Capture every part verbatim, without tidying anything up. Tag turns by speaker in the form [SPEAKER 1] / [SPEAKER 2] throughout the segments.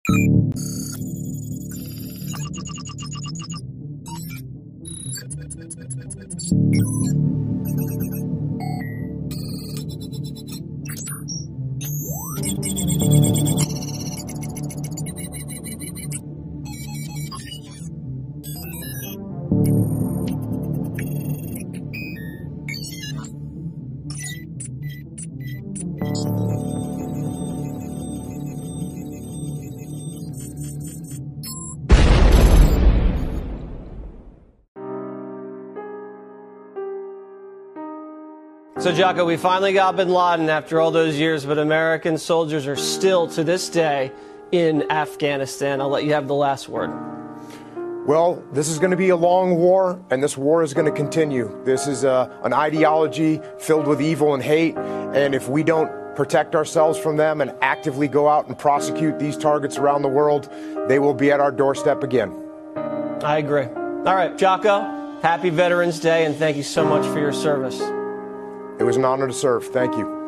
[SPEAKER 1] So, Jocko, we finally got bin Laden after all those years, but American soldiers are still, to this day, in Afghanistan. I'll let you have the last word.
[SPEAKER 2] Well, this is going to be a long war, and this war is going to continue. This is uh, an ideology filled with evil and hate, and if we don't protect ourselves from them and actively go out and prosecute these targets around the world, they will be at our doorstep again.
[SPEAKER 1] I agree. All right, Jocko, happy Veterans Day, and thank you so much for your service.
[SPEAKER 2] It was an honor to serve. Thank you.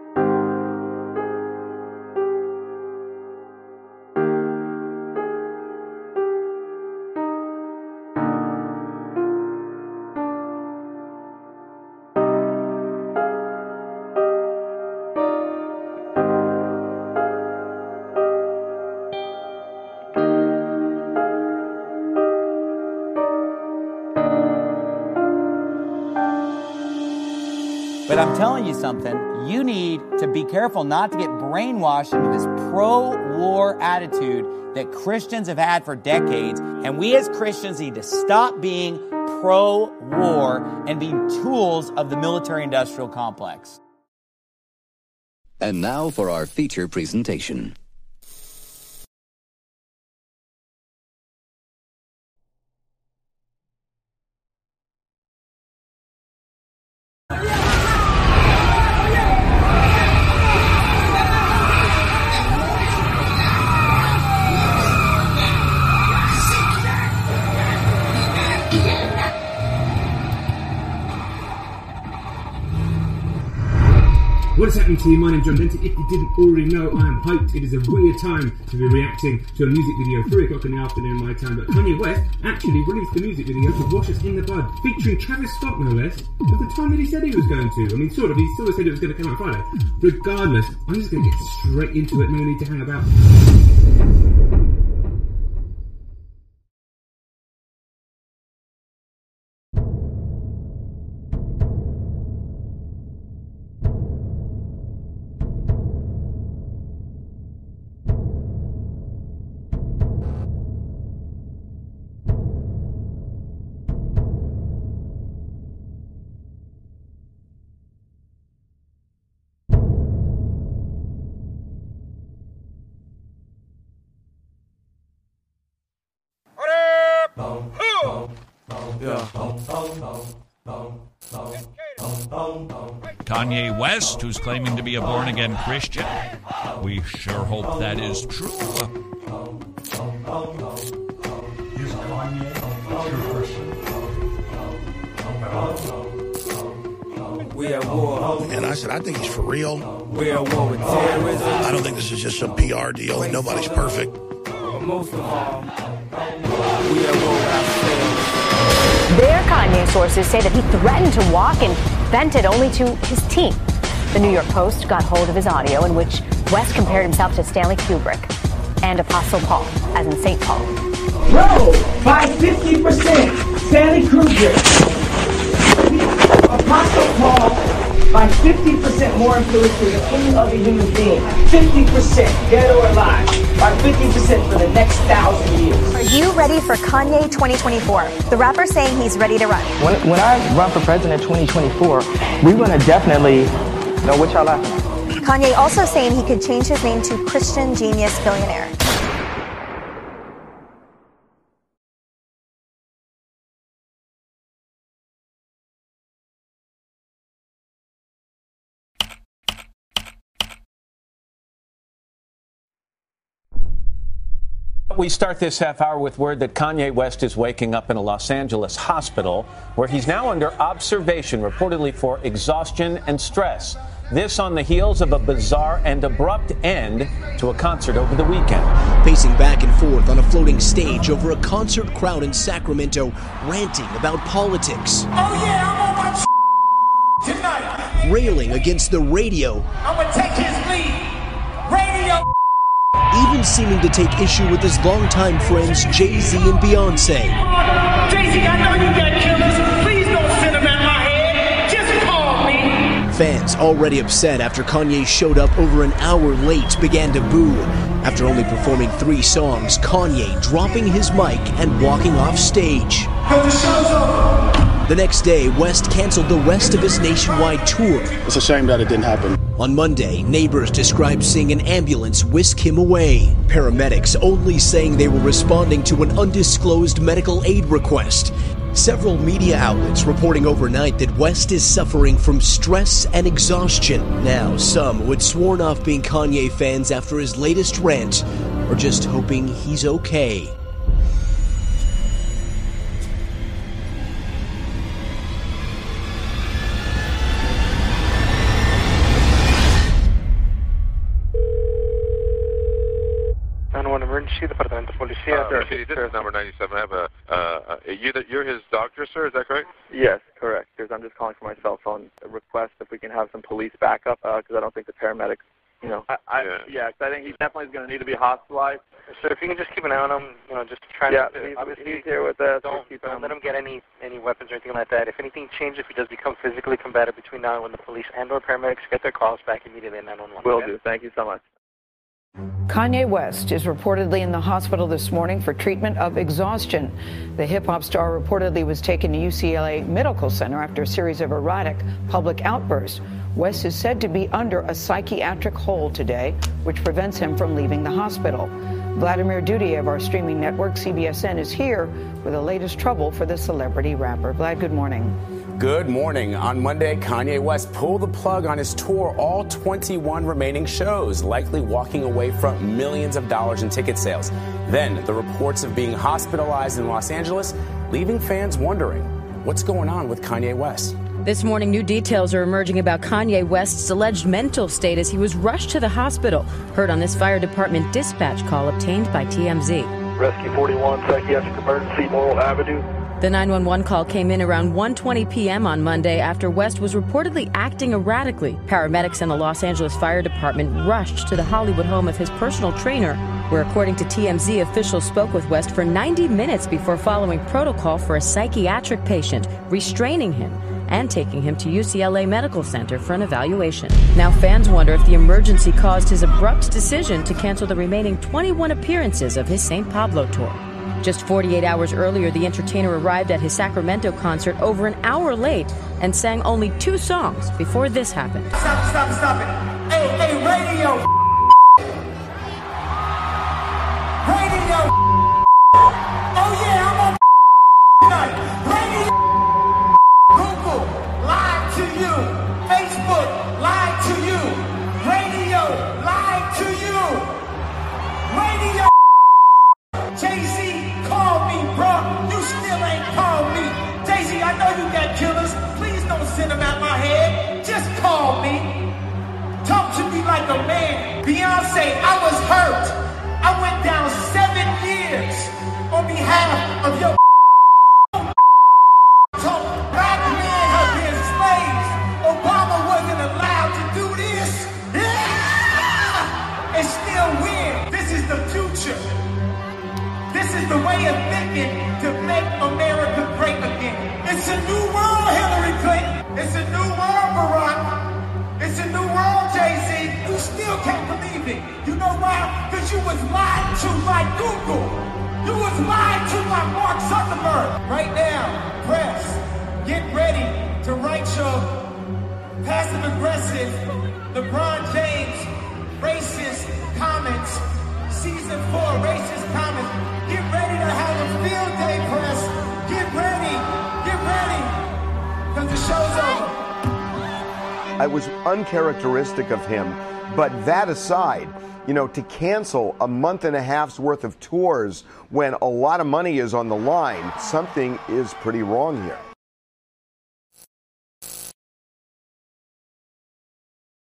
[SPEAKER 3] But I'm telling you something, you need to be careful not to get brainwashed into this pro-war attitude that Christians have had for decades. And we as Christians need to stop being pro-war and being tools of the military-industrial complex.
[SPEAKER 4] And now for our feature presentation.
[SPEAKER 5] What is happening to you? My name's John Denton. If you didn't already know, I am hyped. It is a weird time to be reacting to a music video, three o'clock in the afternoon my time, but Kanye West actually released a music video to Wash Us in the Bud, featuring Travis Scott, no less, at the time that he said he was going to. I mean, sort of, he still said it was going to come out Friday. Regardless, I'm just going to get straight into it, no need to hang about.
[SPEAKER 6] Kanye West, who's claiming to be a born-again Christian. We sure hope that is true.
[SPEAKER 7] Is Kanye a true Christian?
[SPEAKER 8] We at war.
[SPEAKER 9] And I said, I think he's for real.
[SPEAKER 8] We at war with terrorism.
[SPEAKER 9] I don't think this is just some P R deal and nobody's perfect.
[SPEAKER 8] Most of all, we at war with ourselves.
[SPEAKER 10] Their Kanye sources say that he threatened to walk and vented only to his team. The New York Post got hold of his audio in which West compared himself to Stanley Kubrick and Apostle Paul, as in Saint Paul.
[SPEAKER 11] Bro, by fifty percent, Stanley Kubrick, Apostle Paul, by fifty percent more influence than any other human being. fifty percent, dead or alive, by fifty percent for the next thousand years.
[SPEAKER 10] Are you ready for Kanye twenty twenty-four? The rapper saying he's ready to run.
[SPEAKER 11] When, when I run for president twenty twenty-four, we're going to definitely know what y'all laughing at.
[SPEAKER 10] Kanye also saying he could change his name to Christian Genius Billionaire.
[SPEAKER 12] We start this half hour with word that Kanye West is waking up in a Los Angeles hospital where he's now under observation, reportedly for exhaustion and stress. This on the heels of a bizarre and abrupt end to a concert over the weekend.
[SPEAKER 13] Pacing back and forth on a floating stage over a concert crowd in Sacramento, ranting about politics.
[SPEAKER 11] Oh yeah, I'm on my tonight.
[SPEAKER 13] Railing against the radio.
[SPEAKER 11] I'm gonna take his lead. Radio.
[SPEAKER 13] Even seeming to take issue with his longtime friends Jay-Z and Beyonce.
[SPEAKER 11] Jay-Z, I know you got killers. Please don't send them at my head. Just call me.
[SPEAKER 13] Fans already upset after Kanye showed up over an hour late began to boo. After only performing three songs, Kanye dropping his mic and walking off stage.
[SPEAKER 11] The show's over.
[SPEAKER 13] The next day, West canceled the rest of his nationwide tour.
[SPEAKER 14] It's a shame that it didn't happen.
[SPEAKER 13] On Monday, neighbors described seeing an ambulance whisk him away. Paramedics only saying they were responding to an undisclosed medical aid request. Several media outlets reporting overnight that West is suffering from stress and exhaustion. Now, some who had sworn off being Kanye fans after his latest rant are just hoping he's okay.
[SPEAKER 15] Emergency Departamento de Policía.
[SPEAKER 16] Uh, this is number ninety-seven. I have a, uh, you, you're his doctor, sir, is that correct?
[SPEAKER 15] Yes, correct. There's, I'm just calling for my cell phone. A request if we can have some police backup, because uh, I don't think the paramedics, you know. I, I, yeah, yeah cause I think he definitely is going to need to be hospitalized. So if you can just keep an eye on him, you know, just try yeah, to, he's, obviously, he's here with us. Don't, don't let him get any, any weapons or anything like that. If anything changes, if he does become physically combative between now and when the police and or paramedics get their calls back immediately at nine one one. Will okay? do. Thank you so much.
[SPEAKER 17] Kanye West is reportedly in the hospital this morning for treatment of exhaustion. The hip-hop star reportedly was taken to U C L A Medical Center after a series of erratic public outbursts. West is said to be under a psychiatric hold today, which prevents him from leaving the hospital. Vladimir Dudia of our streaming network, C B S N, is here with the latest trouble for the celebrity rapper. Vlad, good morning.
[SPEAKER 18] Good morning. On Monday, Kanye West pulled the plug on his tour, all twenty-one remaining shows, likely walking away from millions of dollars in ticket sales. Then the reports of being hospitalized in Los Angeles, leaving fans wondering what's going on with Kanye West.
[SPEAKER 19] This morning, new details are emerging about Kanye West's alleged mental state as he was rushed to the hospital. Heard on this fire department dispatch call obtained by T M Z.
[SPEAKER 20] Rescue forty-one, psychiatric emergency, Morrill Avenue.
[SPEAKER 19] The nine one one call came in around one twenty p.m. on Monday after West was reportedly acting erratically. Paramedics and the Los Angeles Fire Department rushed to the Hollywood home of his personal trainer, where, according to T M Z, officials spoke with West for ninety minutes before following protocol for a psychiatric patient, restraining him and taking him to U C L A Medical Center for an evaluation. Now fans wonder if the emergency caused his abrupt decision to cancel the remaining twenty-one appearances of his Saint Pablo tour. Just forty-eight hours earlier, the entertainer arrived at his Sacramento concert over an hour late and sang only two songs before this happened.
[SPEAKER 11] Stop, stop, stop it. Hey, hey, radio. Radio. Oh, yeah, I'm on tonight. Radio. Google, lied to you. Facebook, lied to you. Radio, lied to you. Radio. Jay-Z. Call me, bro. You still ain't called me. Jay-Z, I know you got killers. Please don't send them at my head. Just call me. Talk to me like a man. Beyonce, I was hurt. I went down seven years on behalf of your talk. Black men have been slaves. Obama wasn't allowed to do this. Yeah! And still win. This is the future. This is the way of thinking to make America great again. It's a new world, Hillary Clinton. It's a new world, Barack. It's a new world, Jay-Z. You still can't believe it. You know why? Because you was lied to by Google. You was lied to by Mark Zuckerberg. Right now, press, get ready to write your passive-aggressive LeBron James racist comments. Season four, racist comments. Get ready to have a field day, press. Get ready. Get ready. Because the show's over.
[SPEAKER 21] It was uncharacteristic of him. But that aside, you know, to cancel a month and a half's worth of tours when a lot of money is on the line, something is pretty wrong here.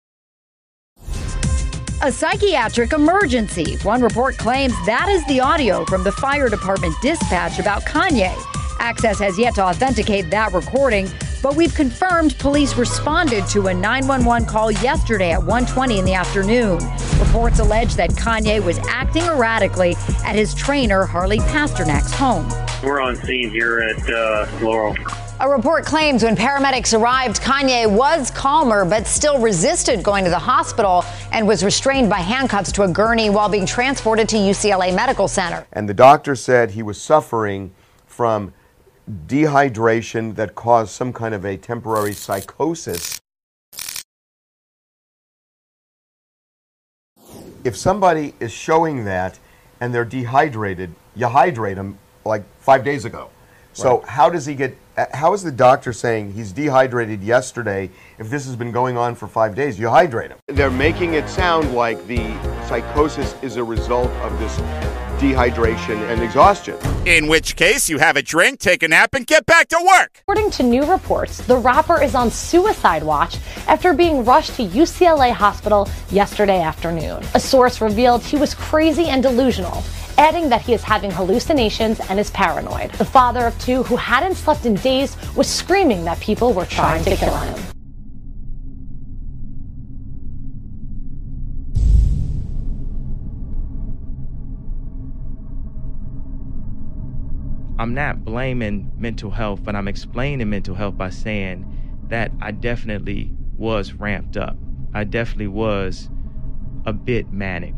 [SPEAKER 14] A psychiatric emergency. One report claims that is the audio from the fire department dispatch about Kanye. Access has yet to authenticate that recording, but we've confirmed police responded to a nine one one call yesterday at one twenty in the afternoon. Reports allege that Kanye was acting erratically at his trainer Harley Pasternak's home.
[SPEAKER 22] We're on scene here at uh, Laurel.
[SPEAKER 23] A report claims when paramedics arrived, Kanye was calmer but still resisted going to the hospital and was restrained by handcuffs to a gurney while being transported to U C L A Medical Center.
[SPEAKER 21] And the doctor said he was suffering from dehydration that caused some kind of a temporary psychosis. If somebody is showing that and they're dehydrated, you hydrate them like five days ago. So right. how does he get, how is the doctor saying he's dehydrated yesterday if this has been going on for five days? You hydrate him. They're making it sound like the psychosis is a result of this dehydration and exhaustion.
[SPEAKER 24] In which case, you have a drink, take a nap, and get back to work.
[SPEAKER 25] According to new reports, the rapper is on suicide watch after being rushed to U C L A hospital yesterday afternoon. A source revealed he was crazy and delusional, adding that he is having hallucinations and is paranoid. The father of two, who hadn't slept in days, was screaming that people were trying to kill him.
[SPEAKER 26] I'm not blaming mental health, but I'm explaining mental health by saying that I definitely was ramped up. I definitely was a bit manic.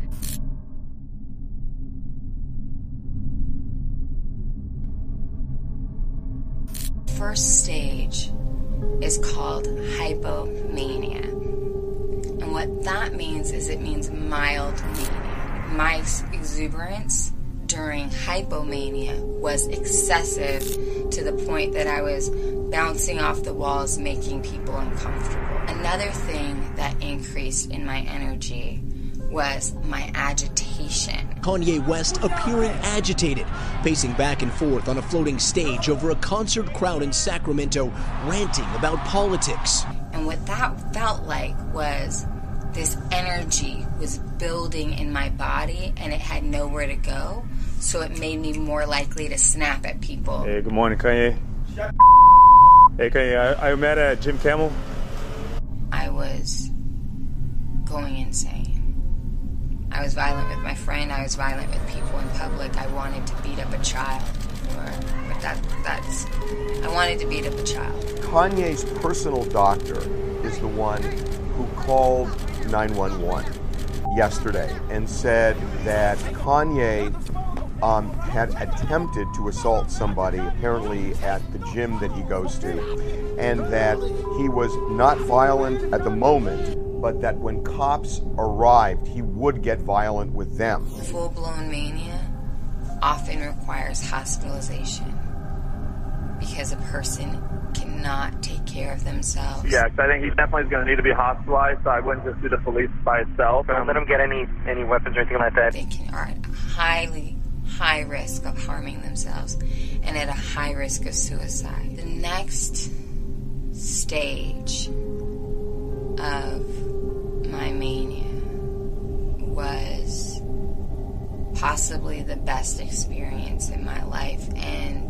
[SPEAKER 27] First stage is called hypomania. And what that means is it means mild mania. My exuberance during hypomania was excessive to the point that I was bouncing off the walls, making people uncomfortable. Another thing that increased in my energy was my agitation.
[SPEAKER 13] Kanye West appearing agitated, pacing back and forth on a floating stage over a concert crowd in Sacramento, ranting about politics.
[SPEAKER 27] And what that felt like was this energy was building in my body and it had nowhere to go, so it made me more likely to snap at people.
[SPEAKER 28] Hey, good morning, Kanye. Hey, Kanye, are, are you mad at Jim Campbell?
[SPEAKER 27] I was going insane. I was violent with my friend. I was violent with people in public. I wanted to beat up a child. Or, but that, that's, I wanted to beat up a child.
[SPEAKER 21] Kanye's personal doctor is the one who called nine one one yesterday and said that Kanye um, had attempted to assault somebody, apparently at the gym that he goes to, and that he was not violent at the moment, but that when cops arrived, he would get violent with them.
[SPEAKER 27] Full-blown mania often requires hospitalization because a person cannot take care of themselves.
[SPEAKER 15] Yeah, because I think he definitely is going to need to be hospitalized, so I wouldn't just do the police by itself.
[SPEAKER 22] Don't let him get any, any weapons or anything like that.
[SPEAKER 27] They can, are at highly, high risk of harming themselves and at a high risk of suicide. The next stage of my mania was possibly the best experience in my life, and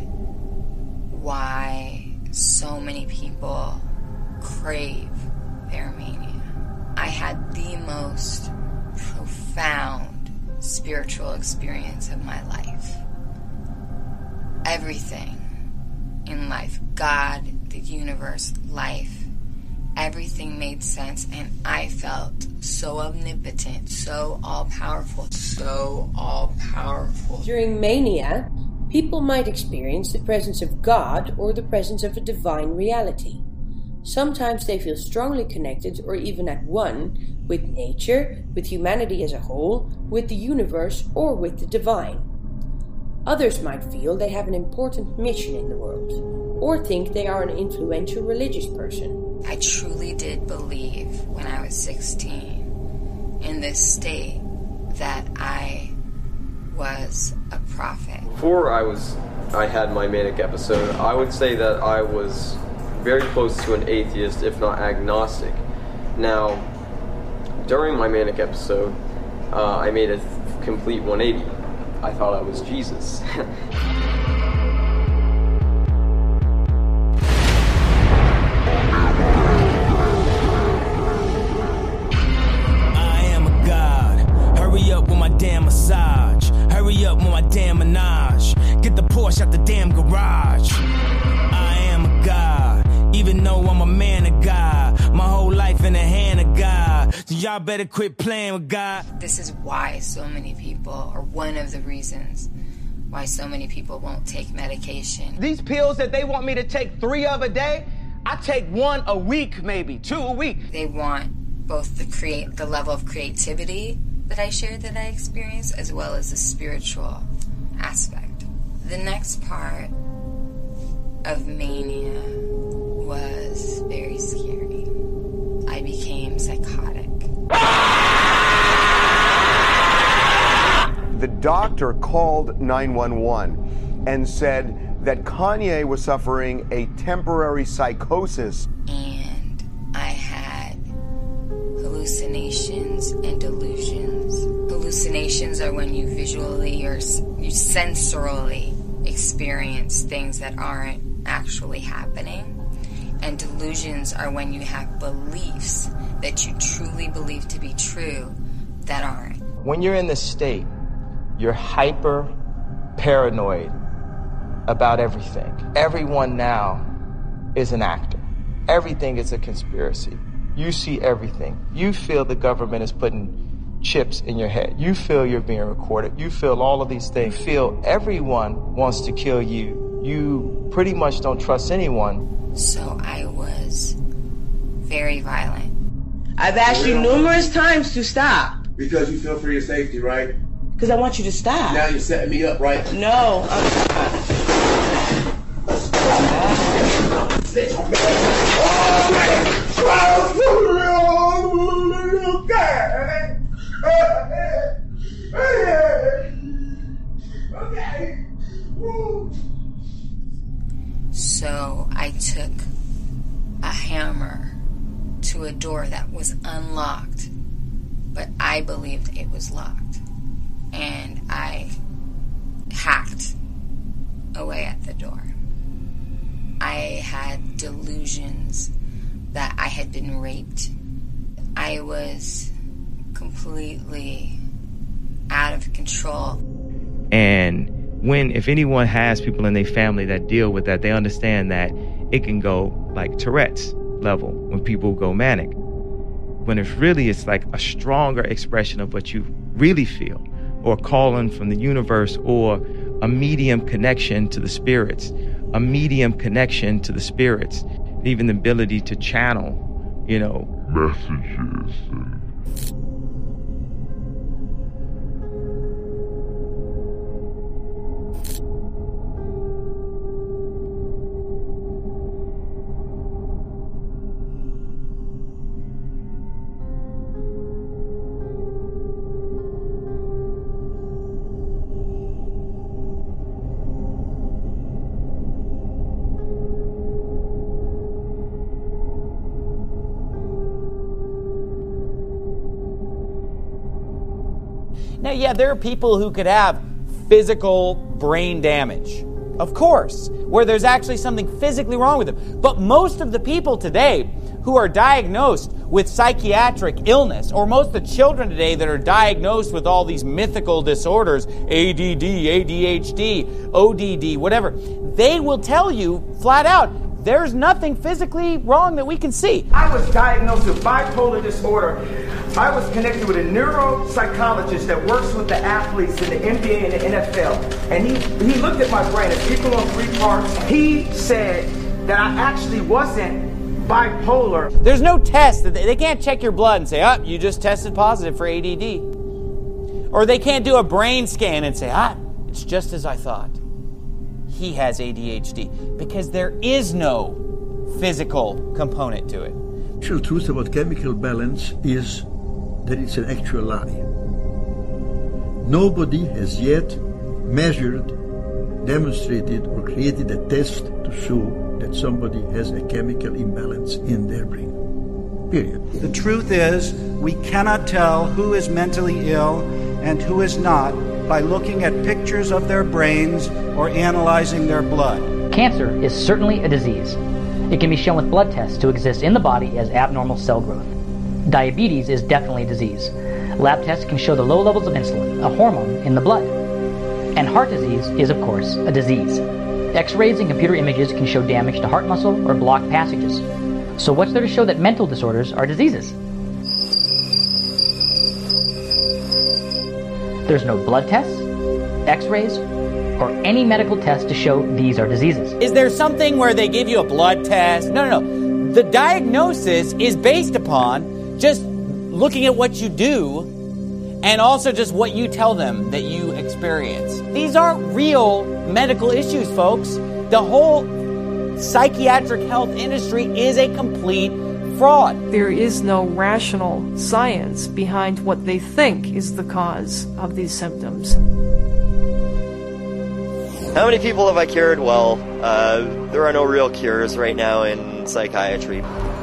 [SPEAKER 27] why so many people crave their mania. I had the most profound spiritual experience of my life. Everything in life, God, the universe, life, everything made sense, and I felt so omnipotent, so all-powerful, so all-powerful.
[SPEAKER 29] During mania, people might experience the presence of God or the presence of a divine reality. Sometimes they feel strongly connected or even at one with nature, with humanity as a whole, with the universe, or with the divine. Others might feel they have an important mission in the world, or think they are an influential religious person.
[SPEAKER 27] I truly did believe when I was sixteen in this state that I was a prophet.
[SPEAKER 30] Before I was, I had my manic episode, I would say that I was very close to an atheist, if not agnostic. Now, During my manic episode, uh, I made a complete one eighty. I thought I was Jesus.
[SPEAKER 1] Hurry up with my damn massage. Hurry up with my damn menage. Get the Porsche out the damn garage. I am a god, even though I'm a man of God. My whole life in the hand of God. So y'all better quit playing with God.
[SPEAKER 27] This is why so many people, or one of the reasons why so many people won't take medication.
[SPEAKER 2] These pills that they want me to take three of a day, I take one a week, maybe two a week.
[SPEAKER 27] They want both the create the level of creativity that I shared that I experienced, as well as the spiritual aspect. The next part of mania was very scary. I became psychotic.
[SPEAKER 21] The doctor called nine one one and said that Kanye was suffering a temporary psychosis.
[SPEAKER 27] And I had hallucinations and delusions. Hallucinations are when you visually or you sensorily experience things that aren't actually happening. And delusions are when you have beliefs that you truly believe to be true that aren't.
[SPEAKER 2] When you're in this state, you're hyper paranoid about everything. Everyone now is an actor. Everything is a conspiracy. You see everything. You feel the government is putting chips in your head. You feel you're being recorded. You feel all of these things. You feel everyone wants to kill you. You pretty much don't trust anyone.
[SPEAKER 27] So I was very violent.
[SPEAKER 3] I've asked you numerous times to stop.
[SPEAKER 4] Because you feel for your safety, right?
[SPEAKER 3] Because I want you to stop.
[SPEAKER 4] Now you're setting me up, right?
[SPEAKER 3] No, I'm not.
[SPEAKER 27] So I took a hammer to a door that was unlocked, but I believed it was locked. And I hacked away at the door. I had delusions that I had been raped. I was completely out of control.
[SPEAKER 26] And when, if anyone has people in their family that deal with that, they understand that it can go like Tourette's level when people go manic. When it's really, it's like a stronger expression of what you really feel, or calling from the universe, or a medium connection to the spirits, a medium connection to the spirits, even the ability to channel, you know, messages. And
[SPEAKER 5] Now, yeah, there are people who could have physical brain damage, of course, where there's actually something physically wrong with them. But most of the people today who are diagnosed with psychiatric illness, or most of the children today that are diagnosed with all these mythical disorders, A D D, A D H D, O D D, whatever, they will tell you flat out, there's nothing physically wrong that we can see.
[SPEAKER 3] I was diagnosed with bipolar disorder. I was connected with a neuropsychologist that works with the athletes in the N B A and the N F L. And he, he looked at my brain, it's equal on three parts. He said that I actually wasn't bipolar.
[SPEAKER 5] There's no test. They can't check your blood and say, oh, you just tested positive for A D D. Or they can't do a brain scan and say, ah, it's just as I thought. He has A D H D, because there is no physical component to it.
[SPEAKER 6] The actual truth about chemical balance is that it's an actual lie. Nobody has yet measured, demonstrated, or created a test to show that somebody has a chemical imbalance in their brain. period.
[SPEAKER 7] The truth is, we cannot tell who is mentally ill and who is not by looking at pictures of their brains or analyzing their blood.
[SPEAKER 8] Cancer is certainly a disease. It can be shown with blood tests to exist in the body as abnormal cell growth. Diabetes is definitely a disease. Lab tests can show the low levels of insulin, a hormone, in the blood. And heart disease is, of course, a disease. X-rays and computer images can show damage to heart muscle or blocked passages. So what's there to show that mental disorders are diseases? There's no blood tests, X-rays, or any medical test to show these are diseases.
[SPEAKER 5] Is there something where they give you a blood test? No, no, no. The diagnosis is based upon just looking at what you do and also just what you tell them that you experience. These aren't real medical issues, folks. The whole psychiatric health industry is a complete fraud.
[SPEAKER 9] There is no rational science behind what they think is the cause of these symptoms.
[SPEAKER 10] How many people have I cured? Well, uh, there are no real cures right now in psychiatry.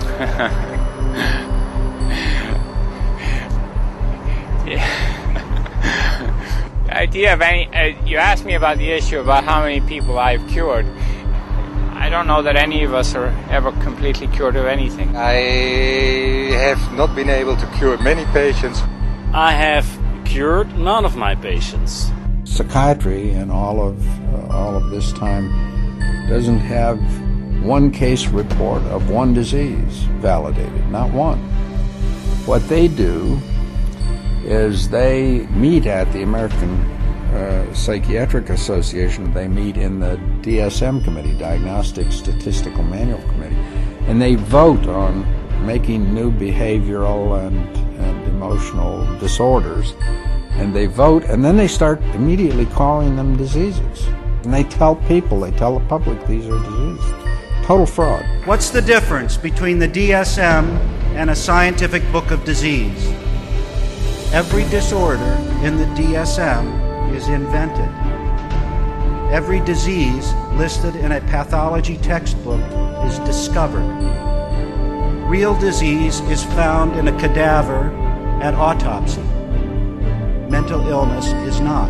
[SPEAKER 12] The idea of any, uh, you asked me about the issue about how many people I've cured. I don't know that any of us are ever completely cured of anything.
[SPEAKER 16] I have not been able to cure many patients.
[SPEAKER 17] I have cured none of my patients.
[SPEAKER 18] Psychiatry in all of uh, all of this time doesn't have one case report of one disease validated, not one. What they do is they meet at the American uh, Psychiatric Association. They meet in the D S M committee, Diagnostic Statistical Manual Committee, and they vote on making new behavioral and, and emotional disorders. And they vote, and then they start immediately calling them diseases. And they tell people, they tell the public these are diseases. Total fraud.
[SPEAKER 7] What's the difference between the D S M and a scientific book of disease? Every disorder in the D S M is invented. Every disease listed in a pathology textbook is discovered. Real disease is found in a cadaver at autopsy. Mental illness is not.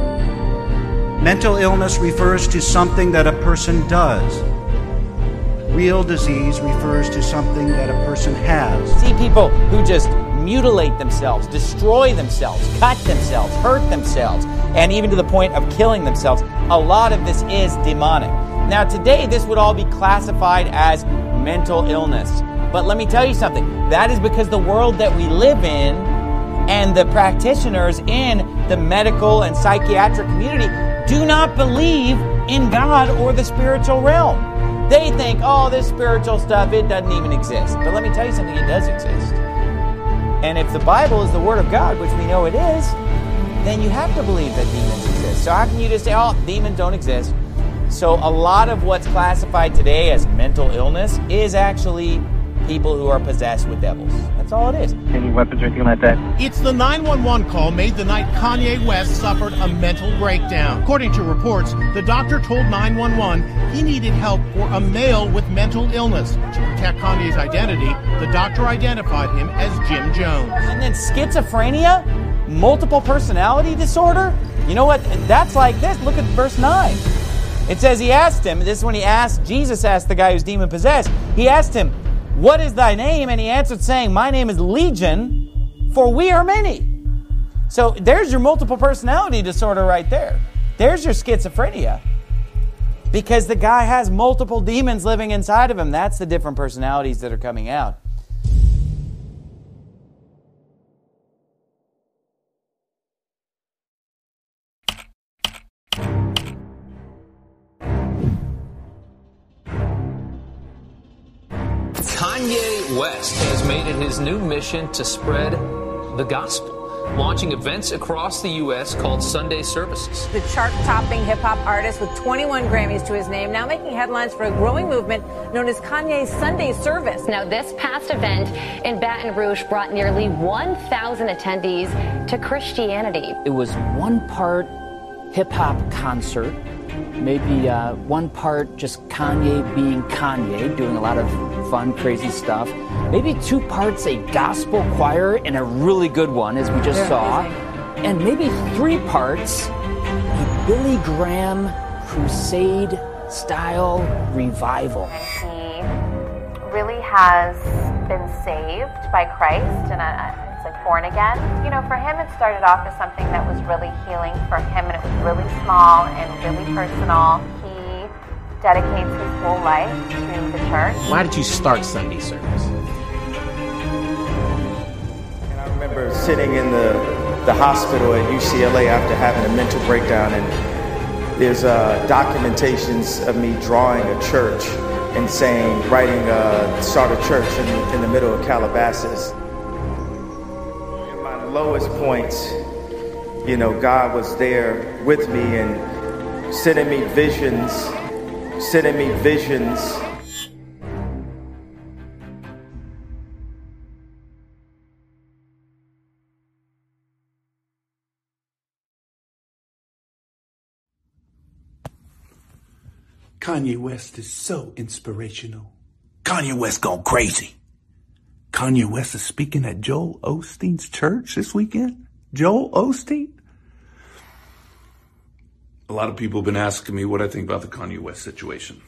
[SPEAKER 7] Mental illness refers to something that a person does. Real disease refers to something that a person has.
[SPEAKER 5] See people who just mutilate themselves, destroy themselves, cut themselves, hurt themselves, and even to the point of killing themselves. A lot of this is demonic. Now today this would all be classified as mental illness. But let me tell you something. That is because the world that we live in and the practitioners in the medical and psychiatric community do not believe in God or the spiritual realm. They think, oh, this spiritual stuff, it doesn't even exist. But let me tell you something, it does exist. And if the Bible is the Word of God, which we know it is, then you have to believe that demons exist. So how can you just say, oh, demons don't exist? So a lot of what's classified today as mental illness is actually people who are possessed with devils. That's all it is.
[SPEAKER 22] Any weapons or anything like that?
[SPEAKER 19] It's the nine one one call made the night Kanye West suffered a mental breakdown. According to reports, the doctor told nine one one he needed help for a male with mental illness. To protect Kanye's identity, the doctor identified him as Jim Jones.
[SPEAKER 5] And then schizophrenia? Multiple personality disorder? You know what? That's like this. Look at verse nine. It says he asked him, this is when he asked, Jesus asked the guy who's demon-possessed, he asked him, what is thy name? And he answered saying, my name is Legion, for we are many. So there's your multiple personality disorder right there. There's your schizophrenia. Because the guy has multiple demons living inside of him. That's the different personalities that are coming out.
[SPEAKER 20] Kanye West has made it his new mission to spread the gospel, launching events across the U S called Sunday Services.
[SPEAKER 31] The chart-topping hip-hop artist with twenty-one Grammys to his name, now making headlines for a growing movement known as Kanye's Sunday Service.
[SPEAKER 23] Now, this past event in Baton Rouge brought nearly one thousand attendees to Christianity.
[SPEAKER 32] It was one part hip-hop concert, maybe uh, one part just Kanye being Kanye, doing a lot of fun, crazy stuff. Maybe two parts a gospel choir and a really good one, as we just yeah, saw. Amazing. And maybe three parts a Billy Graham crusade-style revival.
[SPEAKER 1] And he really has been saved by Christ, and uh, it's like born again. You know, for him it started off as something that was really healing for him, and it was really small and really personal. He dedicates his whole life to the church.
[SPEAKER 2] Why did you start Sunday service?
[SPEAKER 3] And I remember sitting in the, the hospital at U C L A after having a mental breakdown, and there's uh, documentations of me drawing a church and saying, writing uh, start a church in, in the middle of Calabasas. In my lowest points, you know, God was there with me and sending me visions, sending me visions.
[SPEAKER 11] Kanye West is so inspirational. Kanye West gone crazy. Kanye West is speaking at Joel Osteen's church this weekend. Joel Osteen?
[SPEAKER 13] A lot of people have been asking me what I think about the Kanye West situation.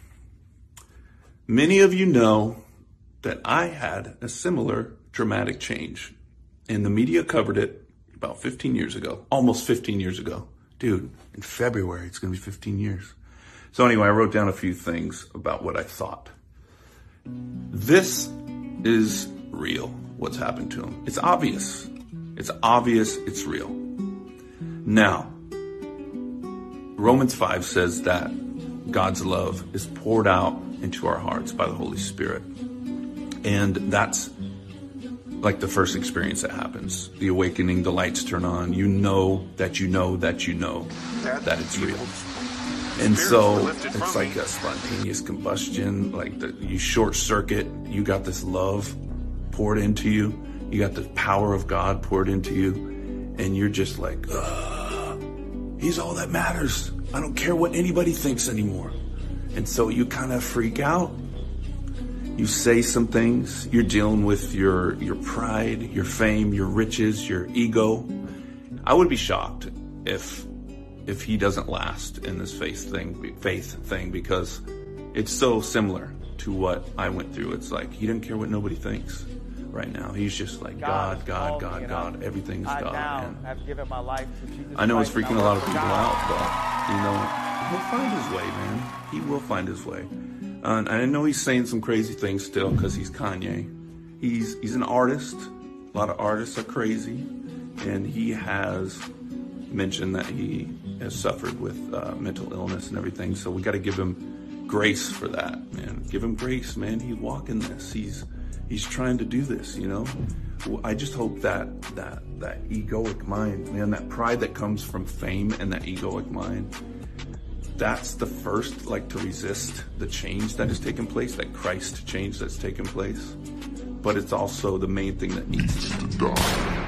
[SPEAKER 13] Many of you know that I had a similar dramatic change, and the media covered it about fifteen years ago, almost fifteen years ago. Dude, in February, it's going to be fifteen years. So anyway, I wrote down a few things about what I thought. This is real, what's happened to him. It's obvious. It's obvious it's real. Now, Romans five says that God's love is poured out into our hearts by the Holy Spirit. And that's like the first experience that happens. The awakening, the lights turn on. You know that you know that you know that it's real. And so it's like a spontaneous combustion, like the, you short circuit, you got this love poured into you, you got the power of God poured into you, and you're just like, ugh, he's all that matters. I don't care what anybody thinks anymore. And so you kind of freak out. You say some things, you're dealing with your, your pride, your fame, your riches, your ego. I would be shocked if if he doesn't last in this faith thing, faith thing, because it's so similar to what I went through. It's like he doesn't care what nobody thinks right now. He's just like God, God, God, God. Everything's God. And
[SPEAKER 3] I've given my life to Jesus.
[SPEAKER 13] I know it's freaking a lot of people out, but you know, he'll find his way, man. He will find his way. Uh, and I know he's saying some crazy things still because he's Kanye. He's he's an artist. A lot of artists are crazy, and he has mentioned that he has suffered with uh, mental illness and everything. So we got to give him grace for that, man. Give him grace, man. He's walking this. He's he's trying to do this, you know. I just hope that that that egoic mind, man, that pride that comes from fame and that egoic mind, that's the first, like, to resist the change that has taken place, that Christ change that's taken place. But it's also the main thing that needs to die.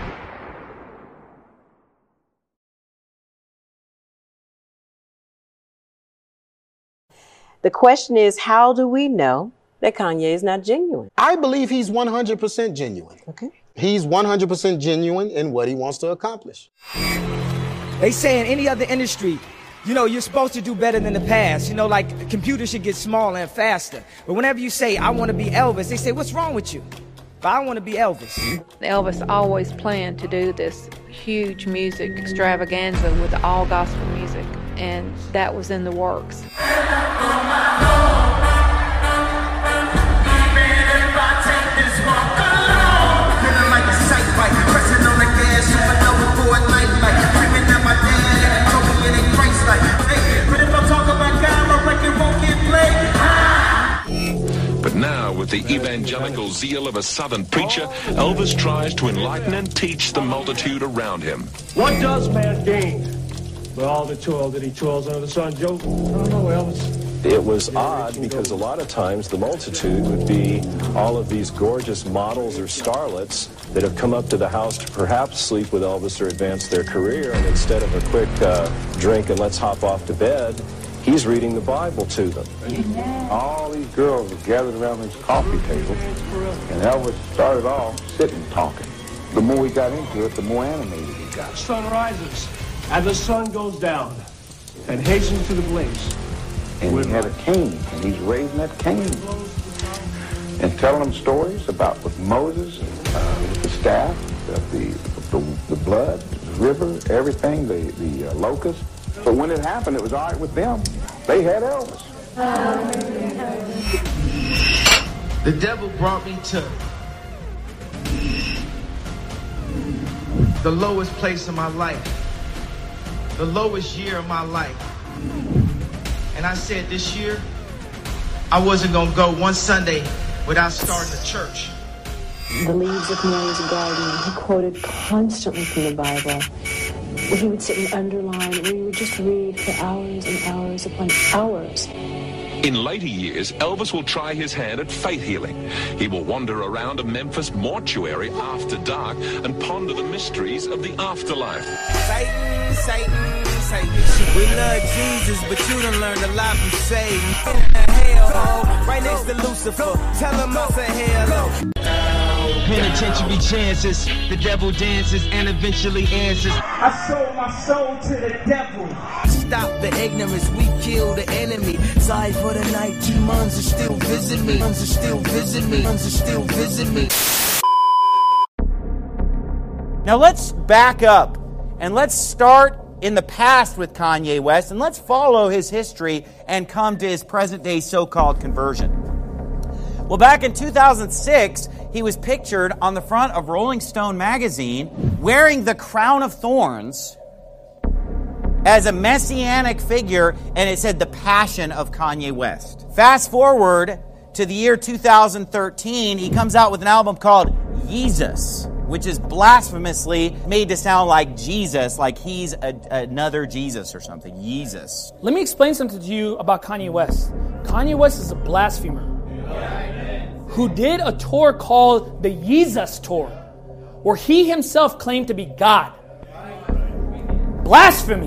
[SPEAKER 14] The question is, how do we know that Kanye is not genuine?
[SPEAKER 15] I believe he's one hundred percent genuine.
[SPEAKER 14] Okay.
[SPEAKER 15] He's one hundred percent genuine in what he wants to accomplish.
[SPEAKER 21] They say in any other industry, you know, you're supposed to do better than the past. You know, like computers should get smaller and faster. But whenever you say, I want to be Elvis, they say, what's wrong with you? But I want to be Elvis.
[SPEAKER 9] Elvis always planned to do this huge music extravaganza with all gospel music, and that was in the works.
[SPEAKER 24] But now, with the evangelical zeal of a southern preacher, Elvis tries to enlighten and teach the multitude around him.
[SPEAKER 25] What does man gain for all the toil that he toils under the sun, Joe? I don't know, Elvis.
[SPEAKER 28] It was odd because a lot of times the multitude would be all of these gorgeous models or starlets that have come up to the house to perhaps sleep with Elvis or advance their career, and instead of a quick uh, drink and let's hop off to bed, He's reading the Bible to them. All these girls were gathered around this coffee table, and Elvis started off sitting talking. The more he got into it, the more animated he got.
[SPEAKER 25] The sun rises, and the sun goes down, and hastens to the place.
[SPEAKER 28] And he had a cane, and he's raising that cane. And telling them stories about with Moses, uh, with the staff, the, the, the, the blood, the river, everything, the, the uh, locust. But when it happened, it was all right with them. They had Elvis.
[SPEAKER 3] The devil brought me to the lowest place in my life, the lowest year of my life. And I said this year, I wasn't going to go one Sunday without starting a church.
[SPEAKER 4] The leaves of Mary's garden, he quoted constantly from the Bible. He would sit and underline, where he would just read for hours and hours upon hours.
[SPEAKER 24] In later years, Elvis will try his hand at faith healing. He will wander around a Memphis mortuary after dark and ponder the mysteries of the afterlife.
[SPEAKER 6] Satan, Satan, Satan. We love Jesus, but you done learned a lot from Satan. Hell, right next to Lucifer. Tell him I say hello. Penitentiary chances, the devil dances and eventually answers.
[SPEAKER 3] I sold my soul to the devil.
[SPEAKER 6] Stop the ignorance, we kill the enemy. Sorry for the night, demons are still visiting me. Demons are still visiting me. Demons are still visiting me.
[SPEAKER 5] Now let's back up and let's start in the past with Kanye West and let's follow his history and come to his present day so-called conversion. Well, back in two thousand six, he was pictured on the front of Rolling Stone magazine wearing the crown of thorns as a messianic figure, and it said the passion of Kanye West. Fast forward to the year two thousand thirteen, he comes out with an album called Yeezus, which is blasphemously made to sound like Jesus, like he's a, another Jesus or something. Yeezus.
[SPEAKER 8] Let me explain something to you about Kanye West. Kanye West is a blasphemer who did a tour called the Yeezus Tour, where he himself claimed to be God. Blasphemy.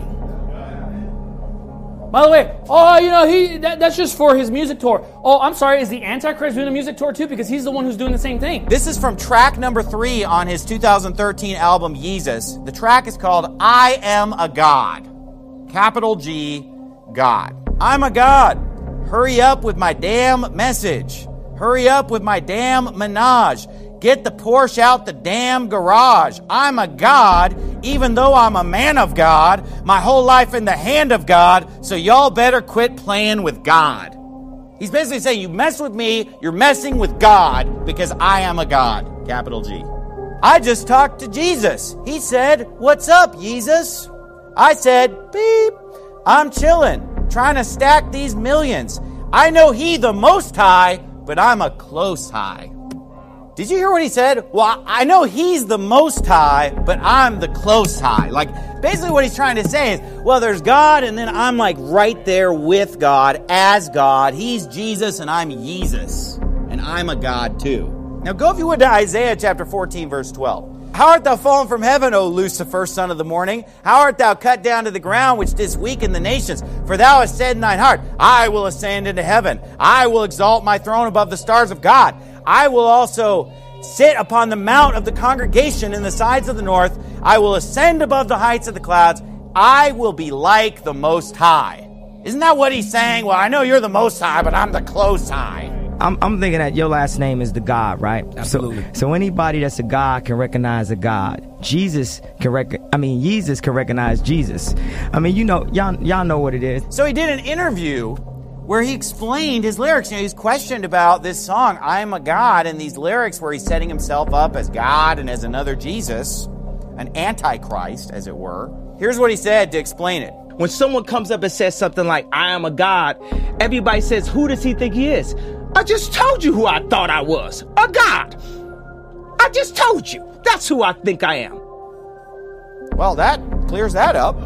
[SPEAKER 8] By the way, oh, you know, he that, that's just for his music tour. Oh, I'm sorry, is the Antichrist doing a music tour too? Because he's the one who's doing the same thing.
[SPEAKER 5] This is from track number three on his two thousand thirteen album, Yeezus. The track is called I Am a God. Capital G, God. I'm a God. Hurry up with my damn message. Hurry up with my damn menage. Get the Porsche out the damn garage. I'm a God, even though I'm a man of God. My whole life in the hand of God, so y'all better quit playing with God. He's basically saying, you mess with me, you're messing with God, because I am a God. Capital G. I just talked to Jesus. He said, what's up, Jesus? I said, beep. I'm chilling, trying to stack these millions. I know he the Most High, but I'm a close high. Did you hear what he said? Well, I know he's the Most High, but I'm the close high. Like, basically what he's trying to say is, well, there's God, and then I'm like right there with God, as God. He's Jesus, and I'm Yeezus. And I'm a God too. Now go, if you would, to Isaiah chapter fourteen, verse twelve. How art thou fallen from heaven, O Lucifer, son of the morning? How art thou cut down to the ground, which didst weaken the nations? For thou hast said in thine heart, I will ascend into heaven. I will exalt my throne above the stars of God. I will also sit upon the mount of the congregation in the sides of the north. I will ascend above the heights of the clouds. I will be like the Most High. Isn't that what he's saying? Well, I know you're the Most High, but I'm the close high.
[SPEAKER 21] I'm, I'm thinking that your last name is the God, right?
[SPEAKER 8] Absolutely.
[SPEAKER 21] So, so anybody that's a God can recognize a God. Jesus can rec- I mean, Jesus can recognize Jesus. I mean, you know, y'all, y'all know what it is.
[SPEAKER 5] So he did an interview where he explained his lyrics. You know, he's questioned about this song, I Am a God, and these lyrics where he's setting himself up as God and as another Jesus, an antichrist, as it were. Here's what he said to explain it.
[SPEAKER 21] When someone comes up and says something like, I am a God, everybody says, who does he think he is? I just told you who I thought I was. A God. I just told you. That's who I think I am.
[SPEAKER 5] Well, that clears that up.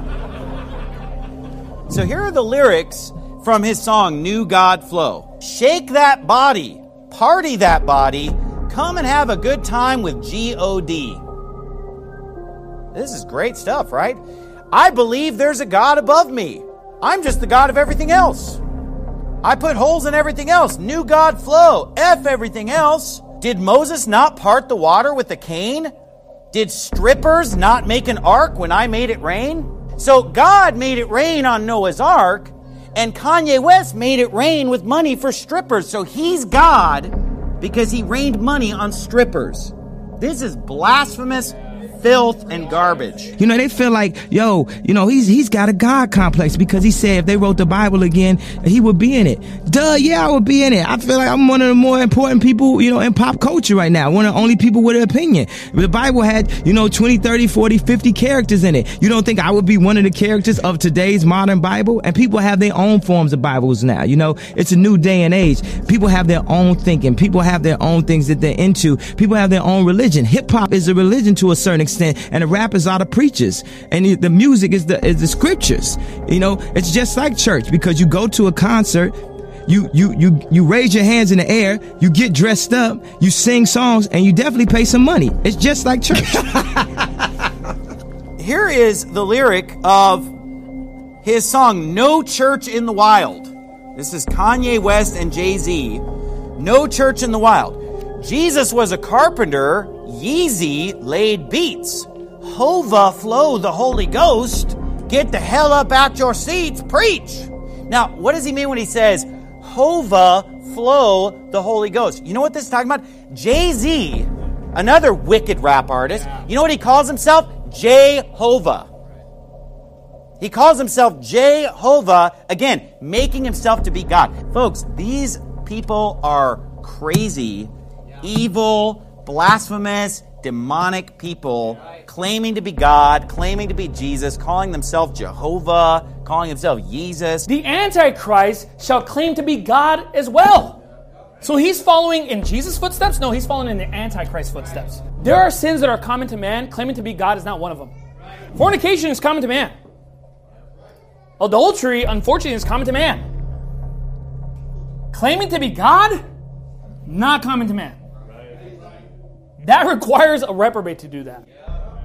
[SPEAKER 5] So here are the lyrics from his song, New God Flow. Shake that body, party that body, come and have a good time with G O D. This is great stuff, right? I believe there's a God above me. I'm just the God of everything else. I put holes in everything else. New God flow. F everything else. Did Moses not part the water with a cane? Did strippers not make an ark when I made it rain? So God made it rain on Noah's Ark, and Kanye West made it rain with money for strippers. So he's God because he rained money on strippers. This is blasphemous filth and garbage.
[SPEAKER 21] You know, they feel like, yo, you know, he's he's got a God complex because he said if they wrote the Bible again, he would be in it. Duh, yeah, I would be in it. I feel like I'm one of the more important people, you know, in pop culture right now. One of the only people with an opinion. The Bible had, you know, twenty, thirty, forty, fifty characters in it. You don't think I would be one of the characters of today's modern Bible? And people have their own forms of Bibles now. You know, it's a new day and age. People have their own thinking. People have their own things that they're into. People have their own religion. Hip hop is a religion to a certain extent. And the rappers are the preachers, and the music is the is the scriptures. You know, it's just like church, because you go to a concert, you you you you raise your hands in the air, you get dressed up, you sing songs, and you definitely pay some money. It's just like church.
[SPEAKER 5] Here is the lyric of his song "No Church in the Wild." This is Kanye West and Jay-Z. "No Church in the Wild." Jesus was a carpenter. Yeezy laid beats. Hova flow the Holy Ghost. Get the hell up out your seats. Preach. Now, what does he mean when he says Hova flow the Holy Ghost? You know what this is talking about? Jay-Z, another wicked rap artist, you know what he calls himself? Jehovah. He calls himself Jehovah, again, making himself to be God. Folks, these people are crazy, evil, blasphemous, demonic people claiming to be God, claiming to be Jesus, calling themselves Jehovah, calling themselves Jesus.
[SPEAKER 8] The Antichrist shall claim to be God as well. So he's following in Jesus' footsteps? No, he's following in the Antichrist's footsteps. There are sins that are common to man. Claiming to be God is not one of them. Fornication is common to man. Adultery, unfortunately, is common to man. Claiming to be God, not common to man. That requires a reprobate to do that.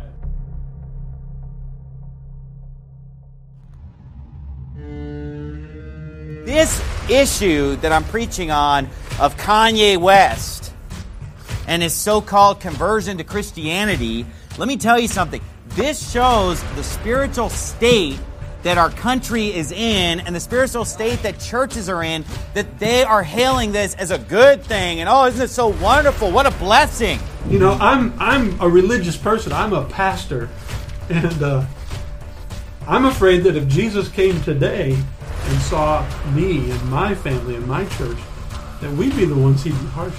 [SPEAKER 5] This issue that I'm preaching on of Kanye West and his so-called conversion to Christianity, let me tell you something. This shows the spiritual state that our country is in and the spiritual state that churches are in, that they are hailing this as a good thing. And, oh, isn't it so wonderful? What a blessing.
[SPEAKER 7] You know, I'm I'm a religious person. I'm a pastor. And uh, I'm afraid that if Jesus came today and saw me and my family and my church, that we'd be the ones he'd be harsh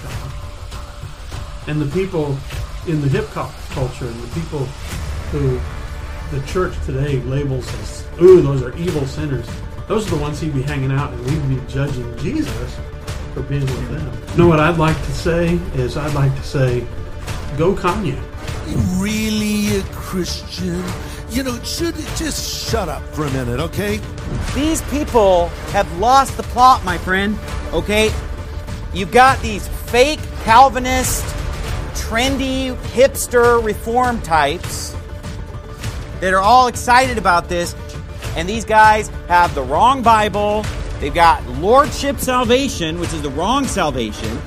[SPEAKER 7] on. And the people in the hip-hop culture and the people who the church today labels as, ooh, those are evil sinners. Those are the ones he'd be hanging out, and we'd be judging Jesus for being with them. You know what I'd like to say is I'd like to say, go Kanye.
[SPEAKER 10] Really a Christian? You know, should just shut up for a minute, okay?
[SPEAKER 5] These people have lost the plot, my friend, okay? You've got these fake Calvinist, trendy, hipster reform types that are all excited about this, and these guys have the wrong Bible. They've got lordship salvation, which is the wrong salvation.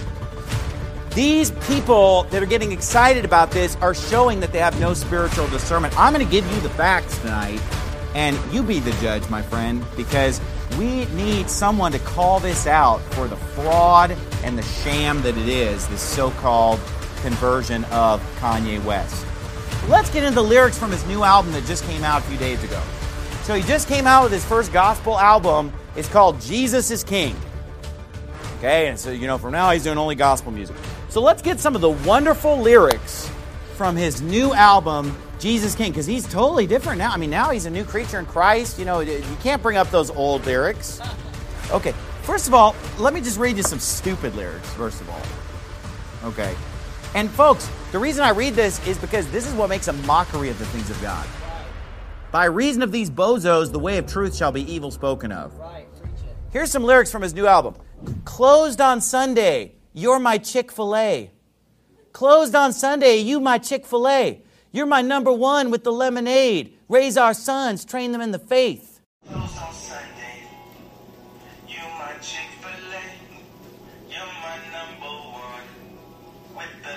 [SPEAKER 5] These people that are getting excited about this are showing that they have no spiritual discernment. I'm going to give you the facts tonight, and you be the judge, my friend, because we need someone to call this out for the fraud and the sham that it is, this so-called conversion of Kanye West. Let's get into the lyrics from his new album that just came out a few days ago. So he just came out with his first gospel album. It's called Jesus is King. Okay, and so, you know, from now he's doing only gospel music. So let's get some of the wonderful lyrics from his new album, Jesus King, because he's totally different now. I mean, now he's a new creature in Christ. You know, you can't bring up those old lyrics. Okay, first of all, let me just read you some stupid lyrics, first of all. Okay. And folks, the reason I read this is because this is what makes a mockery of the things of God. By reason of these bozos, the way of truth shall be evil spoken of. Here's some lyrics from his new album. Closed on Sunday, you're my Chick-fil-A. Closed on Sunday, you my Chick-fil-A. You're my number one with the lemonade. Raise our sons, train them in the faith.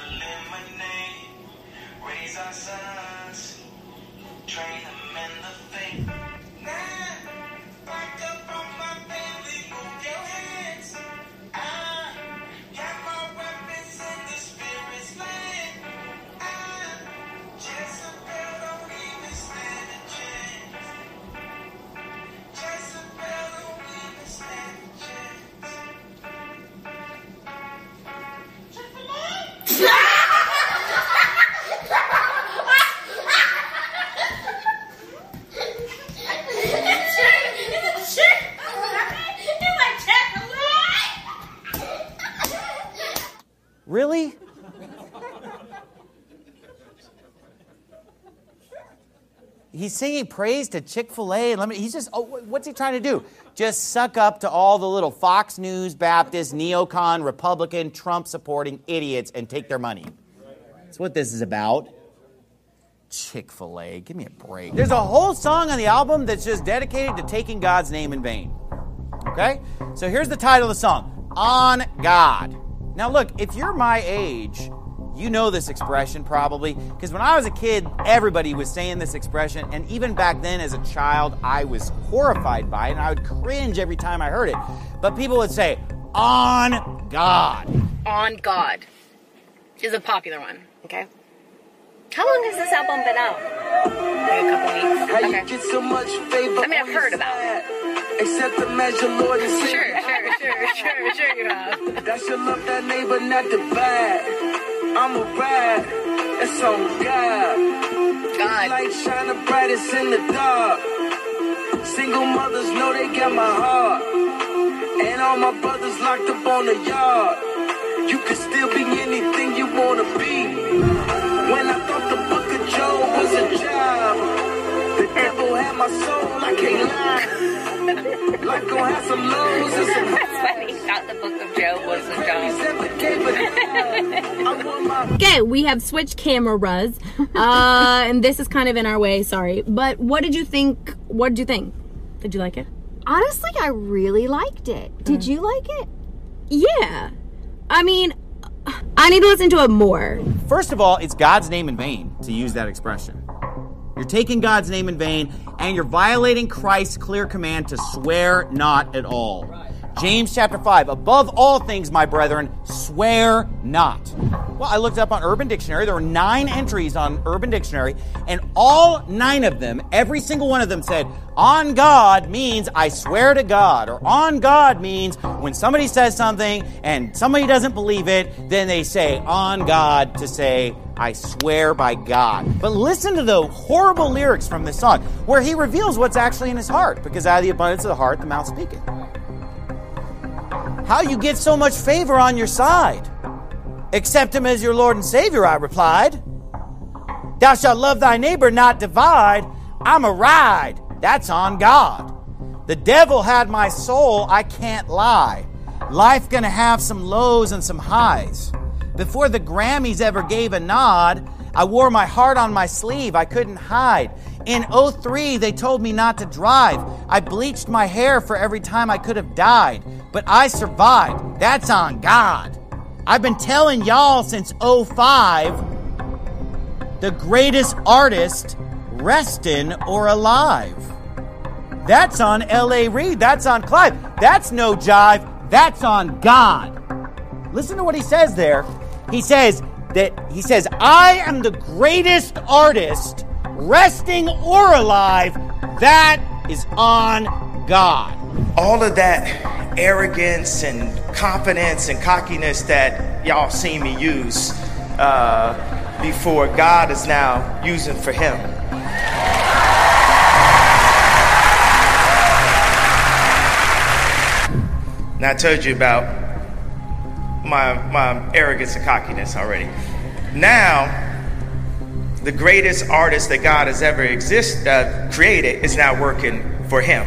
[SPEAKER 5] Really? He's singing praise to Chick-fil-A. And let me, he's just, oh, what's he trying to do? Just suck up to all the little Fox News, Baptist, neocon, Republican, Trump-supporting idiots and take their money. That's what this is about. Chick-fil-A, give me a break. There's a whole song on the album that's just dedicated to taking God's name in vain. Okay? So here's the title of the song, On God. Now look, if you're my age, you know this expression probably, because when I was a kid, everybody was saying this expression, and even back then as a child, I was horrified by it, and I would cringe every time I heard it. But people would say, on God.
[SPEAKER 12] On God is a popular one, okay? How long has this album been out? Like a couple weeks.
[SPEAKER 6] How
[SPEAKER 12] Okay.
[SPEAKER 6] you get so much favor?
[SPEAKER 12] I mean, I've heard about it.
[SPEAKER 6] Except the measure, Lord, and
[SPEAKER 12] Sure, sure, sure, sure, sure you have.
[SPEAKER 6] That should love that neighbor, not divide. I'm a ride. It's on God. God. Light shine the brightest in the dark. Single mothers know they got my heart. And all my brothers locked up on the yard. You can still be anything you wanna be. When I thought the book of Job was a job, the devil had my soul, I can't lie. Life gon' have some lows and some
[SPEAKER 12] That's funny. Thought the book of Job was a job.
[SPEAKER 16] Okay, we have switched cameras, uh, and this is kind of in our way. Sorry, but what did you think? What did you think? Did you like it?
[SPEAKER 17] Honestly, I really liked it. Did you like it?
[SPEAKER 16] Yeah. I mean, I need to listen to it more.
[SPEAKER 5] First of all, it's God's name in vain to use that expression. You're taking God's name in vain, and you're violating Christ's clear command to swear not at all. James chapter five, above all things, my brethren, swear not. Well, I looked up on Urban Dictionary. There were nine entries on Urban Dictionary, and all nine of them, every single one of them said, on God means I swear to God, or on God means when somebody says something and somebody doesn't believe it, then they say on God to say, I swear by God. But listen to the horrible lyrics from this song, where he reveals what's actually in his heart, because out of the abundance of the heart, the mouth speaketh. How you get so much favor on your side? Accept him as your Lord and Savior, I replied. Thou shalt love thy neighbor, not divide. I'm a ride. That's on God. The devil had my soul, I can't lie. Life gonna have some lows and some highs. Before the Grammys ever gave a nod, I wore my heart on my sleeve, I couldn't hide. In oh three, they told me not to drive. I bleached my hair for every time I could have died. But I survived. That's on God. I've been telling y'all since oh five, the greatest artist, restin' or alive. That's on L A Reid. That's on Clive. That's no jive. That's on God. Listen to what he says there. He says that, he says, I am the greatest artist, resting or alive. That is on God.
[SPEAKER 3] All of that arrogance and confidence and cockiness that y'all seen me use uh, before, God is now using for him. Now I told you about my my arrogance and cockiness already. Now, the greatest artist that God has ever exist uh, created is now working for him.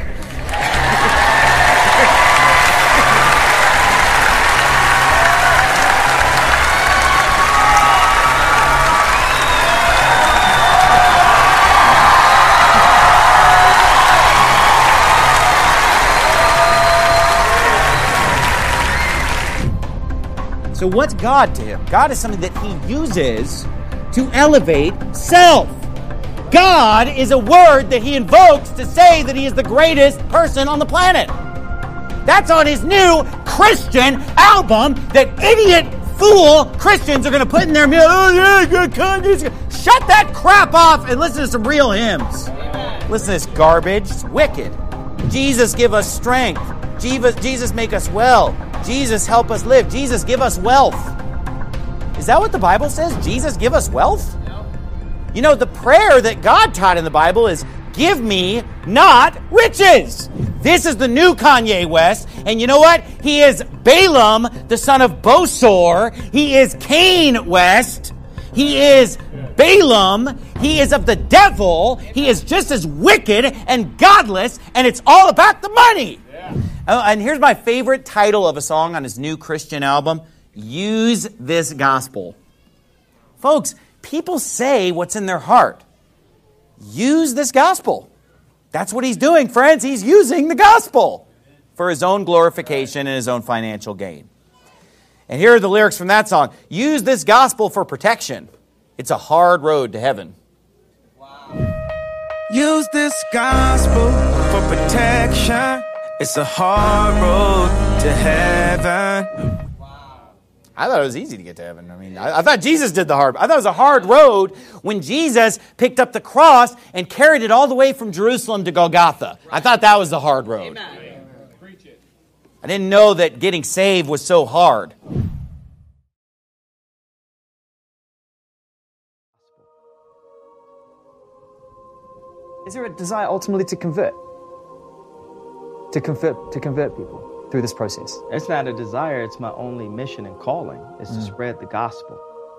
[SPEAKER 5] So what's God to him? God is something that he uses to elevate self. God is a word that he invokes to say that he is the greatest person on the planet. That's on his new Christian album that idiot fool Christians are going to put in their music. Oh yeah, good Kanye's. Shut that crap off and listen to some real hymns. Listen to this garbage. It's wicked. Jesus, give us strength. Jesus, Jesus, make us well. Jesus, help us live. Jesus, give us wealth. Is that what the Bible says? Jesus, give us wealth? You know, the prayer that God taught in the Bible is, give me not riches. This is the new Kanye West. And you know what? He is Balaam, the son of Bosor. He is Cain West. He is Balaam. He is of the devil. He is just as wicked and godless. And it's all about the money. Yeah. Uh, and here's my favorite title of a song on his new Christian album. Use This Gospel. Folks, people say what's in their heart. Use this gospel. That's what he's doing, friends. He's using the gospel for his own glorification and his own financial gain. And here are the lyrics from that song. Use this gospel for protection. It's a hard road to heaven.
[SPEAKER 6] Wow. Use this gospel for protection. It's a hard road to heaven.
[SPEAKER 5] I thought it was easy to get to heaven. I mean, I, I thought Jesus did the hard. I thought it was a hard road when Jesus picked up the cross and carried it all the way from Jerusalem to Golgotha. I thought that was the hard road. Amen. I didn't know that getting saved was so hard.
[SPEAKER 1] Is there a desire ultimately to convert? To convert, to convert people through this process?
[SPEAKER 18] It's not a desire, it's my only mission and calling, is to mm. spread the gospel.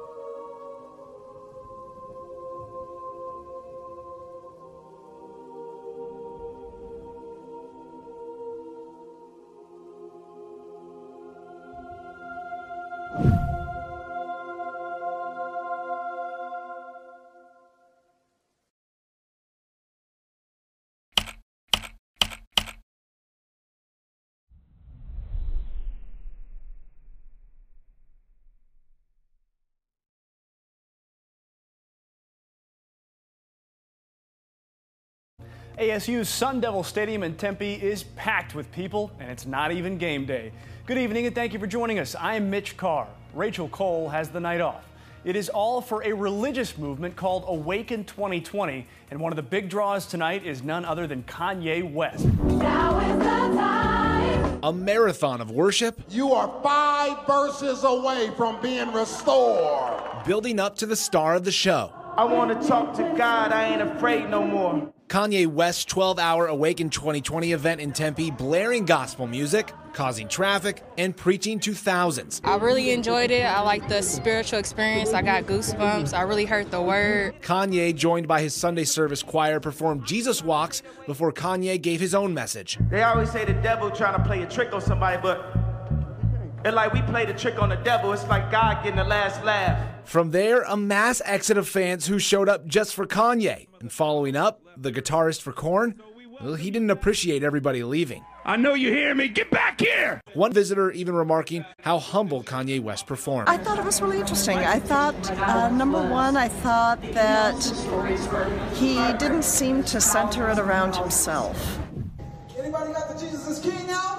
[SPEAKER 19] A S U's Sun Devil Stadium in Tempe is packed with people, and it's not even game day. Good evening, and thank you for joining us. I'm Mitch Carr. Rachel Cole has the night off. It is all for a religious movement called Awaken twenty twenty, and one of the big draws tonight is none other than Kanye West.
[SPEAKER 20] Now is the time. A marathon of worship.
[SPEAKER 22] You are five verses away from being restored.
[SPEAKER 20] Building up to the star of the show.
[SPEAKER 3] I want to talk to God. I ain't afraid no more.
[SPEAKER 20] Kanye West's twelve-hour Awaken twenty twenty event in Tempe, blaring gospel music, causing traffic, and preaching to thousands.
[SPEAKER 23] I really enjoyed it. I liked the spiritual experience. I got goosebumps. I really heard the word.
[SPEAKER 20] Kanye, joined by his Sunday service choir, performed Jesus Walks before Kanye gave his own message.
[SPEAKER 3] They always say the devil trying to play a trick on somebody, but it's like we play the trick on the devil. It's like God getting the last laugh.
[SPEAKER 20] From there, a mass exit of fans who showed up just for Kanye. And following up, the guitarist for Korn, well, he didn't appreciate everybody leaving.
[SPEAKER 22] I know you hear me. Get back here!
[SPEAKER 20] One visitor even remarking how humble Kanye West performed.
[SPEAKER 26] I thought it was really interesting. I thought, uh, number one, I thought that he didn't seem to center it around himself.
[SPEAKER 22] Anybody got the Jesus is King album?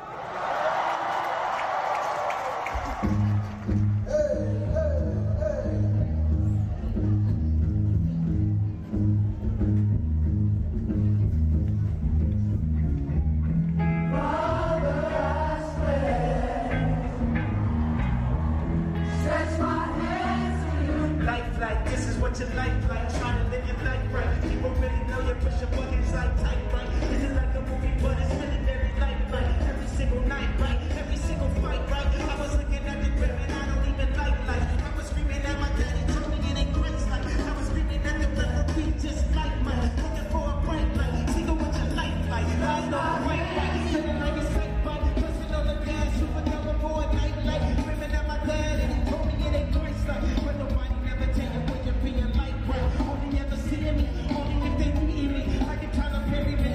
[SPEAKER 3] Your life like trying to live your life right. People really know you push your buttons like tight, right? This is like a movie, but it's really very life, right? Every single night, right? Every single fight, right? I was looking at the grip and I don't even like life. I was screaming at my daddy, turning it in Christ like. I was screaming at the referee, just like mine. Looking for a bright light. See what your life like. I know right, right. Feeling like a sight, right? Pressing on the gas, super double for a night, like. Screaming at my dad and he told me it ain't Christ like. But nobody never tell you what you're being. Only ever see me, only if they need me. I can try to bury me.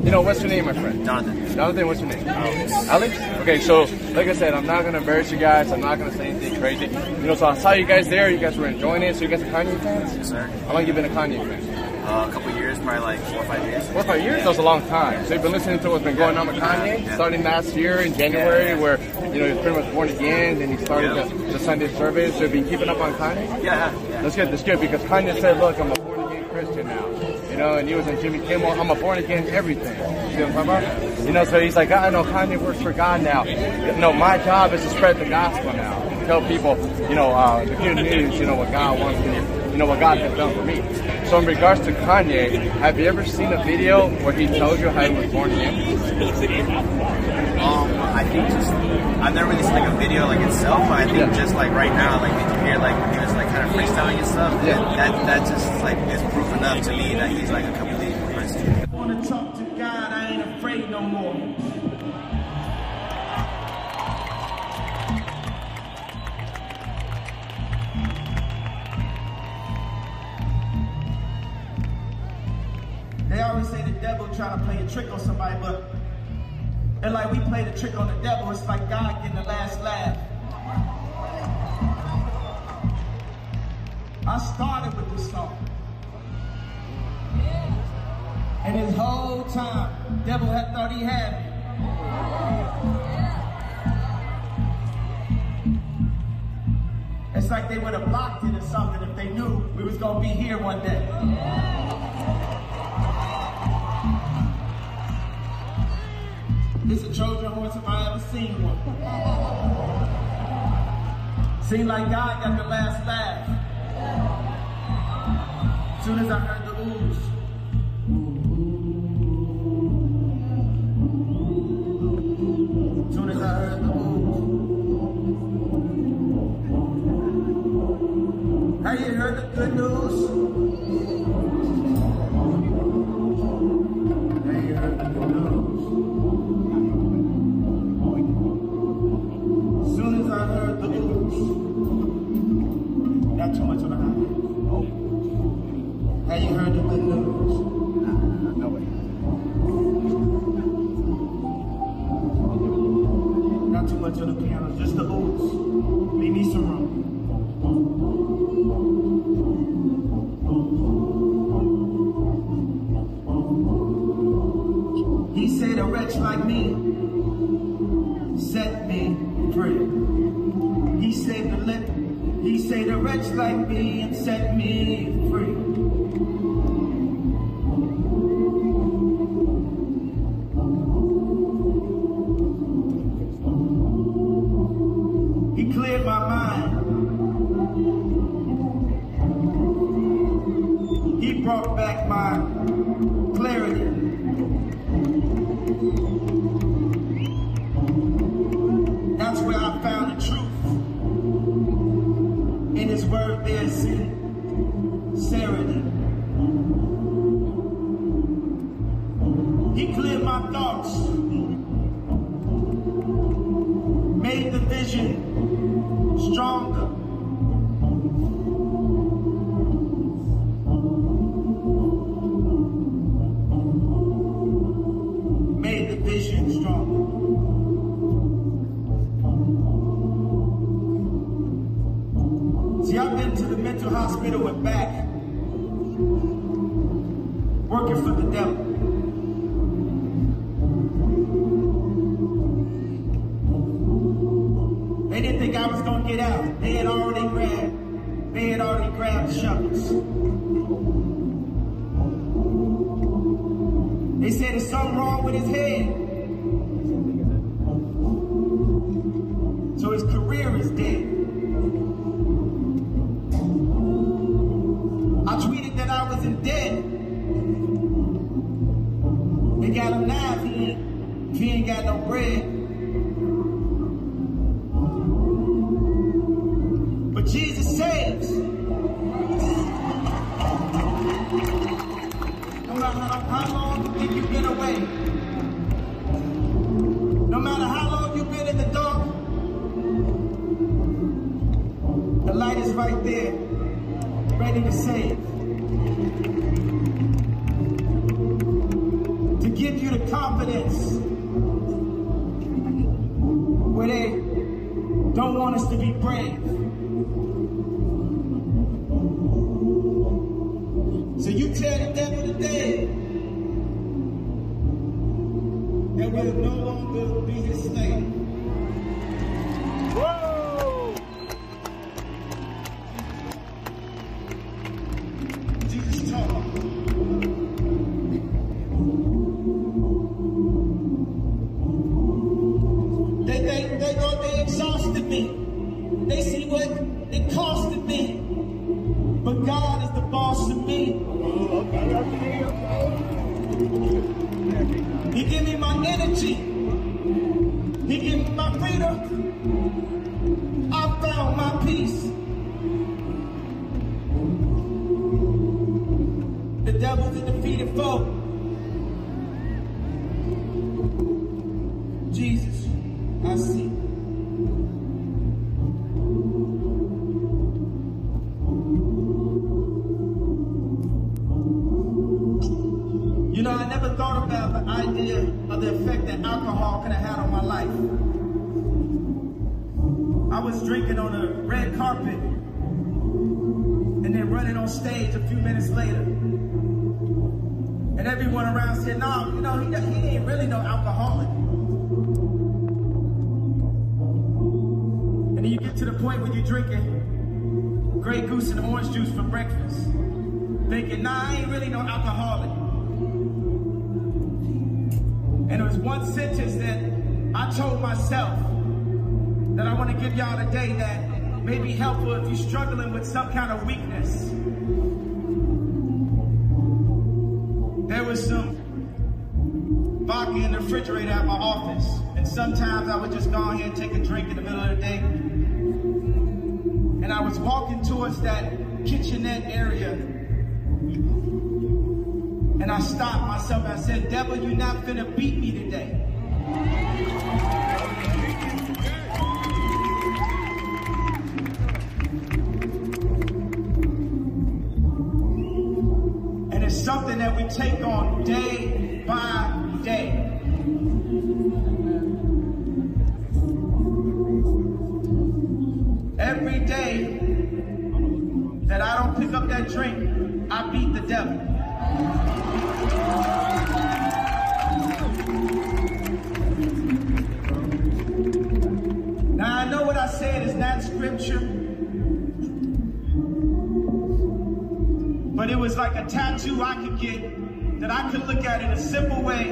[SPEAKER 2] You know, what's your name, my friend?
[SPEAKER 9] Jonathan.
[SPEAKER 2] Jonathan, what's your name? Alex. Alex? Okay, so, like I said, I'm not going to embarrass you guys. I'm not going to say anything crazy. You know, so I saw you guys there. You guys were enjoying it. So you guys are Kanye fans?
[SPEAKER 9] Yes, sir.
[SPEAKER 2] How long have you been a Kanye fan?
[SPEAKER 9] Uh, a couple years, probably like four or five years.
[SPEAKER 2] Four or five years? That's a long time. So you've been listening to what's been going on with Kanye,
[SPEAKER 9] Yeah.
[SPEAKER 2] starting last year in January,
[SPEAKER 9] Yeah.
[SPEAKER 2] where, you know, he's pretty much born again, and he started
[SPEAKER 9] Yeah.
[SPEAKER 2] the, the Sunday service. So you've been keeping up on Kanye?
[SPEAKER 9] Yeah, yeah.
[SPEAKER 2] That's good, that's good, because Kanye said, look, I'm a born-again Christian now. You know, and he was on Jimmy Kimmel, I'm a born-again everything. You know what I'm talking about? You know, so he's like, I know Kanye works for God now. You know, my job is to spread the gospel now. Tell people, you know, uh, the good news, you know, what God wants me, you know, what God has done for me. So in regards to Kanye, have you ever seen a video where he told you how he was born again?
[SPEAKER 9] Um, I think just, I've never really seen like a video like itself, but I think
[SPEAKER 2] Yeah.
[SPEAKER 9] just like right now, like did you hear like when he was like kind of freestyling and stuff?
[SPEAKER 2] Yeah.
[SPEAKER 9] That, that just like is proof enough to me that he's like a completely different person.
[SPEAKER 3] I want to talk to God, I ain't afraid no more. They always say the devil trying to play a trick on somebody, but and like we play the trick on the devil, it's like God getting the last laugh. I started with this song. And his whole time, the devil had thought he had me. It's like they would have blocked it or something if they knew we was gonna be here one day. It's a Trojan horse if I ever seen one. Seemed like God got the last laugh. As soon as I heard the ooze. As soon as I heard the ooze. Have you heard the good news? Have you heard the good news? As soon as I heard the ooze. Not too much on the high. Have you heard the good news? No way. Not too much on the piano, just the ooze. Leave me some room. He said a wretch like me set me free. He said the lit, he said a wretch like me and set me free. He cleared my mind. He brought back my clarity. That's where I found the truth. In his word there's sincerity. He cleared my thoughts. Made the vision stronger. Made the vision stronger. See, I've been to the mental hospital and back, working for the devil. They didn't think I was gonna get out. They had already grabbed, they had already grabbed the shovels. They said there's something wrong with his head. So his career is dead. I tweeted that I was in debt. They got him now if he ain't, if he ain't got no bread. But Jesus saves. No matter how, how long you think you've been away, no matter how long you've been in the dark, the light is right there, ready to save. To give you the
[SPEAKER 4] to be brave. So you tell the devil today that we'll no longer be his slave. Whoa! Jesus taught. They, they, they, go, they exhausted me. They see what it costed me. But God is the boss of me. He give me my energy. He give me my freedom. I found my peace. The devil's a defeated foe. Jesus, I see. You know, I never thought about the idea of the effect that alcohol could have had on my life. I was drinking on a red carpet and then running on stage a few minutes later. And everyone around said, no, you know, he, he ain't really no alcoholic. And then you get to the point where you're drinking Grey Goose and orange juice for breakfast, thinking, nah, I ain't really no alcoholic. And there was one sentence that I told myself that I want to give y'all today that may be helpful if you're struggling with some kind of weakness. There was some vodka in the refrigerator at my office, and sometimes I would just go ahead and take a drink in the middle of the day. And I was walking towards that kitchenette area, and I stopped myself and I said, devil, you're not finna beat me today. And it's something that we take on day by day. Every day that I don't pick up that drink, I beat the devil. Now I know what I said is not scripture, but it was like a tattoo I could get that I could look at in a simple way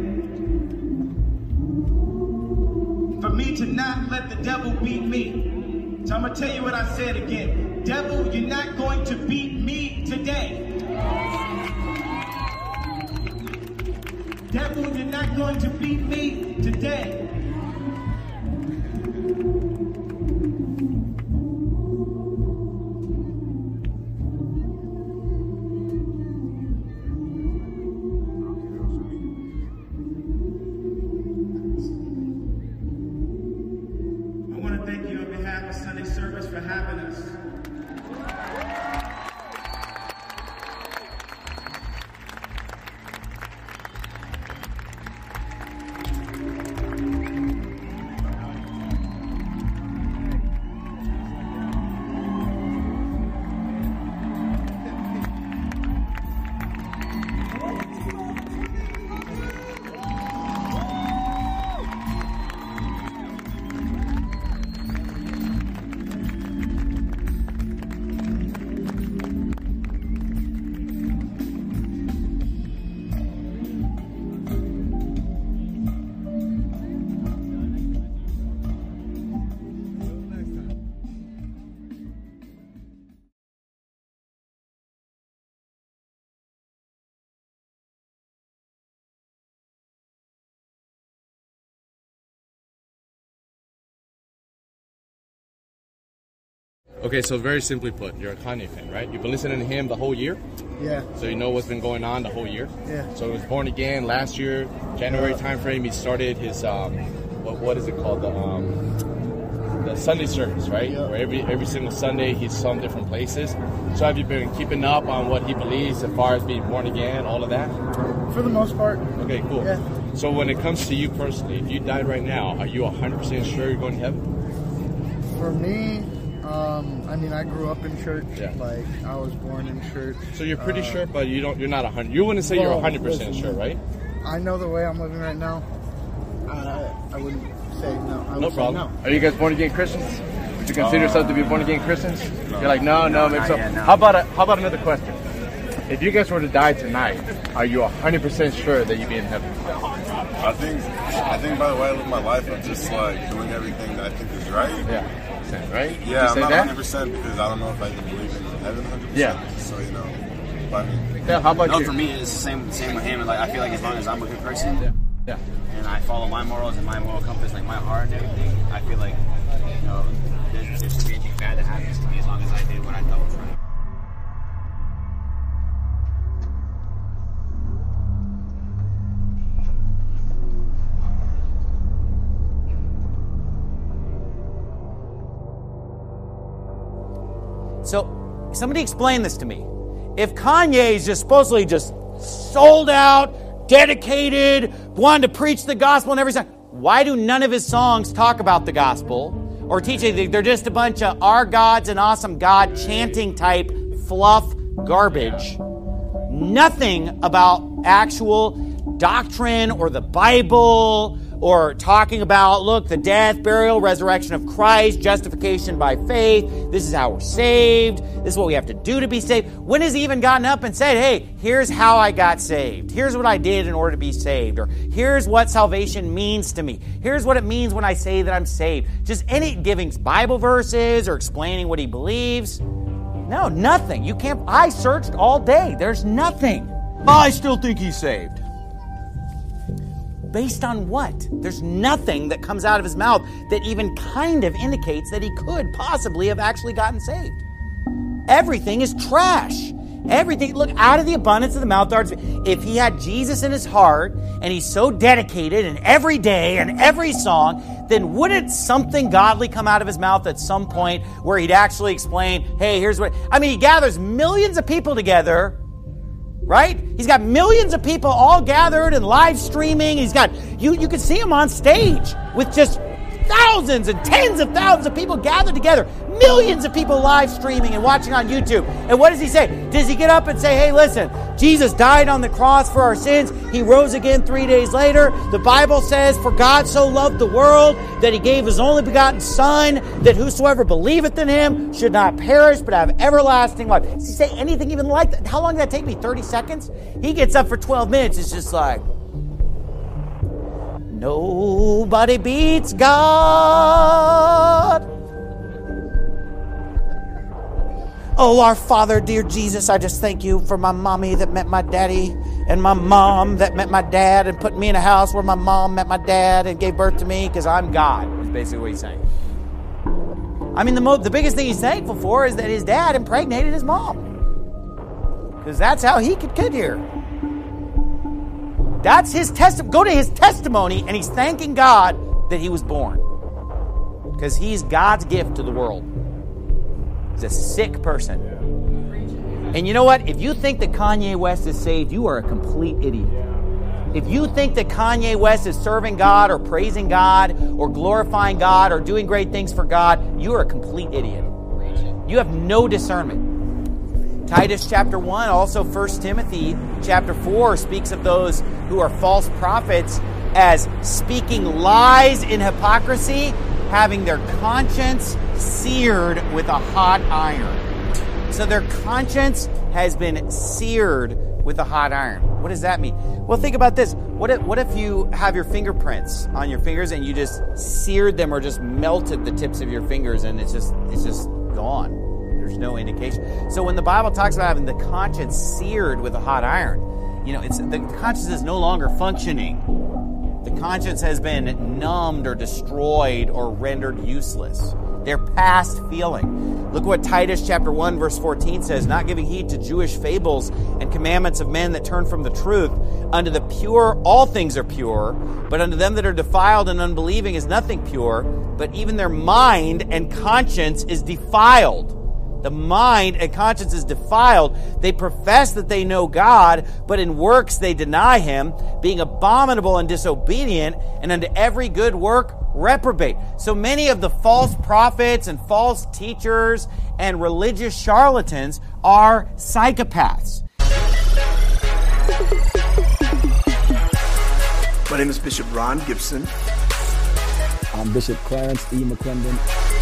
[SPEAKER 4] for me to not let the devil beat me. So I'm gonna tell you what I said again. Devil, you're not going to beat me today. Devil, you're not going to beat me today. I want to thank you on behalf of Sunday Service for having us.
[SPEAKER 2] Okay, so very simply put, you're a Kanye fan, right? You've been listening to him the whole year?
[SPEAKER 4] Yeah.
[SPEAKER 2] So you know what's been going on the whole year?
[SPEAKER 4] Yeah.
[SPEAKER 2] So he was born again last year, January
[SPEAKER 4] Uh,
[SPEAKER 2] timeframe. He started his, um, what what is it called? The um, the Sunday service, right?
[SPEAKER 4] Yeah.
[SPEAKER 2] Where every every single Sunday he's some different places. So have you been keeping up on what he believes as far as being born again, all of that?
[SPEAKER 4] For the most part.
[SPEAKER 2] Okay, cool.
[SPEAKER 4] Yeah.
[SPEAKER 2] So when it comes to you personally, if you died right now, are you one hundred percent sure you're going to heaven?
[SPEAKER 11] For me, um, I mean, I grew up in church.
[SPEAKER 2] Yeah.
[SPEAKER 11] Like, I was born in church.
[SPEAKER 2] So you're pretty
[SPEAKER 11] Uh,
[SPEAKER 2] sure, but you don't. You're not a hundred. You wouldn't say
[SPEAKER 11] well,
[SPEAKER 2] you're a hundred percent
[SPEAKER 11] listen,
[SPEAKER 2] sure, right?
[SPEAKER 11] I know the way I'm living right now. Uh, I wouldn't say no. I would
[SPEAKER 2] No
[SPEAKER 11] say
[SPEAKER 2] problem.
[SPEAKER 11] no.
[SPEAKER 2] Are you guys born again Christians? Would you consider
[SPEAKER 11] Uh,
[SPEAKER 2] yourself to be born again Christians?
[SPEAKER 11] no.
[SPEAKER 2] You're like, no, no,
[SPEAKER 11] No,
[SPEAKER 2] maybe
[SPEAKER 11] not
[SPEAKER 2] so.
[SPEAKER 11] yet, no.
[SPEAKER 2] How about a, how about another question? If you guys were to die tonight, are you a hundred percent sure that you'd be in heaven?
[SPEAKER 13] I think I think by the way I live my life, I'm just like doing everything that I think is right.
[SPEAKER 2] Yeah. Right? Would
[SPEAKER 13] Yeah,
[SPEAKER 2] you
[SPEAKER 13] I'm
[SPEAKER 2] say
[SPEAKER 13] not
[SPEAKER 2] that?
[SPEAKER 13] one hundred percent because I don't know if I can believe in heaven one hundred percent.
[SPEAKER 2] Yeah.
[SPEAKER 13] So, you know, but I mean.
[SPEAKER 2] Yeah, how about
[SPEAKER 14] no,
[SPEAKER 2] you?
[SPEAKER 14] for me, it's the same same with him. And like, I feel like as long as I'm a good person,
[SPEAKER 2] yeah. Yeah.
[SPEAKER 14] and I follow my morals and my moral compass, like my heart and everything, I feel like, you know, there, there shouldn't be anything bad that happens to me as long as I did what I thought was right.
[SPEAKER 5] So, somebody explain this to me. If Kanye is just supposedly just sold out, dedicated, wanted to preach the gospel and every song, why do none of his songs talk about the gospel or teach anything? They're just a bunch of our God's an awesome God chanting type fluff garbage. Nothing about actual doctrine or the Bible or talking about, look, the death, burial, resurrection of Christ, justification by faith. This is how we're saved. This is what we have to do to be saved. When has he even gotten up and said, hey, here's how I got saved. Here's what I did in order to be saved. Or here's what salvation means to me. Here's what it means when I say that I'm saved. Just any giving Bible verses or explaining what he believes. No, nothing. You can't. I searched all day. There's nothing. I still think he's saved. Based on what? There's nothing that comes out of his mouth that even kind of indicates that he could possibly have actually gotten saved. Everything is trash. Everything, look, out of the abundance of the mouth. If he had Jesus in his heart and he's so dedicated and every day and every song, then wouldn't something godly come out of his mouth at some point where he'd actually explain, hey, here's what, I mean, he gathers millions of people together, right? He's got millions of people all gathered and live streaming. He's got, you, you can see him on stage with just thousands and tens of thousands of people gathered together. Millions of people live streaming and watching on YouTube. And what does he say? Does he get up and say, hey, listen, Jesus died on the cross for our sins. He rose again three days later. The Bible says, for God so loved the world that he gave his only begotten Son, that whosoever believeth in him should not perish but have everlasting life. Does he say anything even like that? How long did that take me? thirty seconds? He gets up for twelve minutes. It's just like, nobody beats God. Oh, our Father, dear Jesus, I just thank you for my mommy that met my daddy and my mom that met my dad and put me in a house where my mom met my dad and gave birth to me because I'm God, is basically what he's saying. I mean, the, mo- the biggest thing he's thankful for is that his dad impregnated his mom. Because that's how he could get here. That's his testimony. Go to his testimony, and he's thanking God that he was born. Because he's God's gift to the world. He's a sick person. And you know what? If you think that Kanye West is saved, you are a complete idiot. If you think that Kanye West is serving God or praising God or glorifying God or doing great things for God, you are a complete idiot. You have no discernment. Titus chapter one, also First Timothy chapter four speaks of those who are false prophets as speaking lies in hypocrisy, having their conscience seared with a hot iron. So their conscience has been seared with a hot iron. What does that mean? Well, think about this. What if, what if you have your fingerprints on your fingers and you just seared them or just melted the tips of your fingers and it's just it's just gone? There's no indication. So when the Bible talks about having the conscience seared with a hot iron, you know, it's the conscience is no longer functioning. The conscience has been numbed or destroyed or rendered useless. They're past feeling. Look what Titus chapter one verse fourteen says, not giving heed to Jewish fables and commandments of men that turn from the truth. Unto the pure all things are pure, but unto them that are defiled and unbelieving is nothing pure, but even their mind and conscience is defiled. The mind and conscience is defiled. They profess that they know God, but in works they deny him, being abominable and disobedient, and unto every good work reprobate. So many of the false prophets and false teachers and religious charlatans are psychopaths.
[SPEAKER 7] My name is Bishop Ron Gibson.
[SPEAKER 8] I'm Bishop Clarence E. McClendon.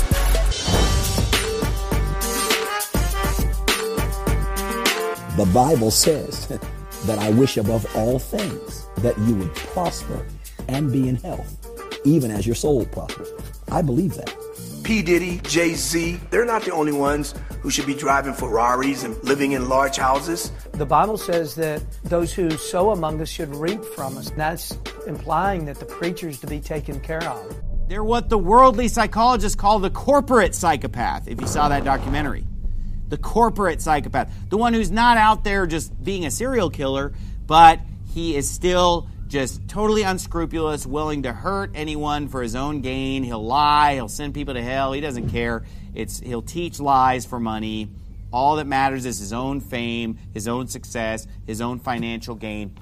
[SPEAKER 8] The Bible says that I wish above all things that you would prosper and be in health, even as your soul prospers. I believe that.
[SPEAKER 7] P. Diddy, Jay-Z, they're not the only ones who should be driving Ferraris and living in large houses.
[SPEAKER 15] The Bible says that those who sow among us should reap from us. That's implying that the preacher's to be taken care of.
[SPEAKER 5] They're what the worldly psychologists call the corporate psychopath, if you saw that documentary. The corporate psychopath. The one who's not out there just being a serial killer, but he is still just totally unscrupulous, willing to hurt anyone for his own gain. He'll lie. He'll send people to hell. He doesn't care. It's he'll teach lies for money. All that matters is his own fame, his own success, his own financial gain.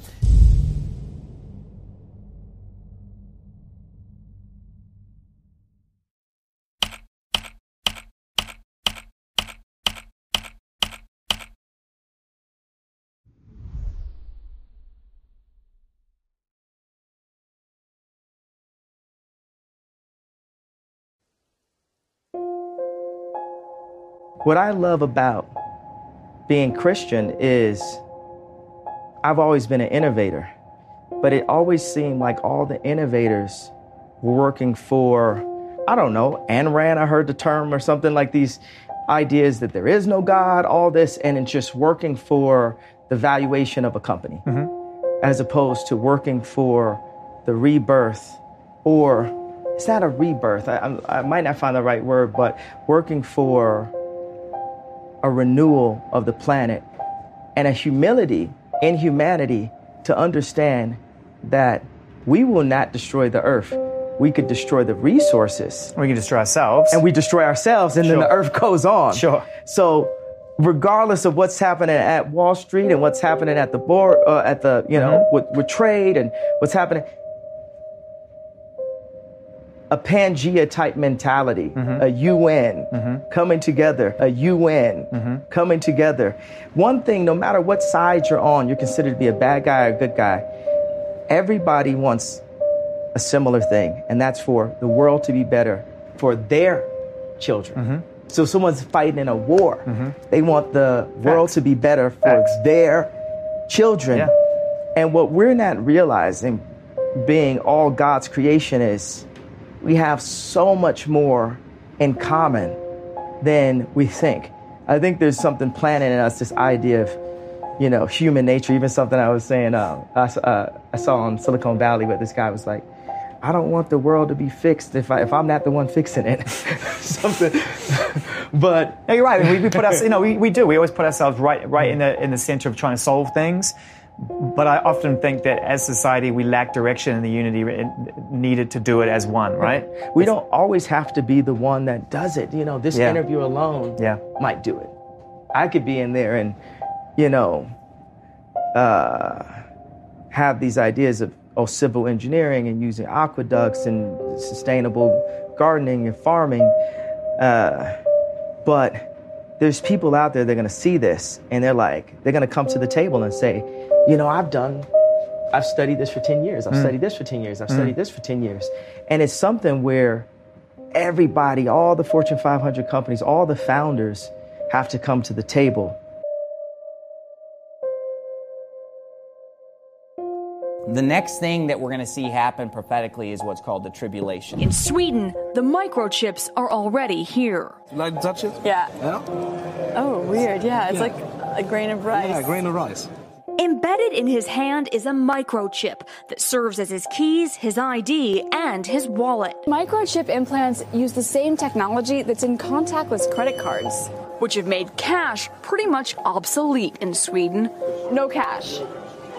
[SPEAKER 18] What I love about being Christian is I've always been an innovator, but it always seemed like all the innovators were working for, I don't know, Ayn Rand, I heard the term, or something like these ideas that there is no God, all this, and it's just working for the valuation of a company, mm-hmm. as opposed to working for the rebirth, or it's not a rebirth, I, I, I might not find the right word, but working for a renewal of the planet and a humility in humanity to understand that we will not destroy the earth. We could destroy the resources.
[SPEAKER 1] We can destroy ourselves.
[SPEAKER 18] And we destroy ourselves, and sure. then the earth goes on.
[SPEAKER 1] Sure.
[SPEAKER 18] So regardless of what's happening at Wall Street and what's happening at the board, uh, at the, you know, mm-hmm. with, with trade and what's happening, a Pangea type mentality, mm-hmm. a U N mm-hmm. coming together, a U N mm-hmm. coming together. One thing, no matter what side you're on, you're considered to be a bad guy or a good guy. Everybody wants a similar thing, and that's for the world to be better for their children. Mm-hmm. So someone's fighting in a war. Mm-hmm. They want the Facts. world to be better for Facts. their children. Yeah. And what we're not realizing, being all God's creation, is we have so much more in common than we think. I think there's something planted in us, this idea of, you know, human nature. Even something I was saying, uh, I, uh, I saw on Silicon Valley where this guy was like, I don't want the world to be fixed if I if I'm not the one fixing it. Something, but
[SPEAKER 1] no, you're right. I mean, we, we put us, you know, we, we do. We always put ourselves right right in the in the center of trying to solve things. But I often think that as society, we lack direction and the unity needed to do it as one, right?
[SPEAKER 18] We don't always have to be the one that does it. You know, this
[SPEAKER 1] yeah.
[SPEAKER 18] interview alone
[SPEAKER 1] yeah.
[SPEAKER 18] might do it. I could be in there and, you know, uh, have these ideas of oh, civil engineering and using aqueducts and sustainable gardening and farming. Uh, but there's people out there that are going to see this and they're like, they're going to come to the table and say, you know, I've done, I've studied this for ten years. I've mm. studied this for ten years. I've mm. studied this for ten years. And it's something where everybody, all the Fortune five hundred companies, all the founders have to come to the table.
[SPEAKER 5] The next thing that we're going to see happen prophetically is what's called the tribulation.
[SPEAKER 21] In Sweden, the microchips are already here.
[SPEAKER 22] You like to touch it?
[SPEAKER 21] Yeah.
[SPEAKER 22] Yeah?
[SPEAKER 21] Oh, weird. Yeah, it's
[SPEAKER 22] yeah.
[SPEAKER 21] like a grain of rice.
[SPEAKER 22] Yeah, a grain of rice.
[SPEAKER 21] Embedded in his hand is a microchip that serves as his keys, his I D, and his wallet.
[SPEAKER 24] Microchip implants use the same technology that's in contactless credit cards,
[SPEAKER 21] which have made cash pretty much obsolete in Sweden.
[SPEAKER 24] No cash.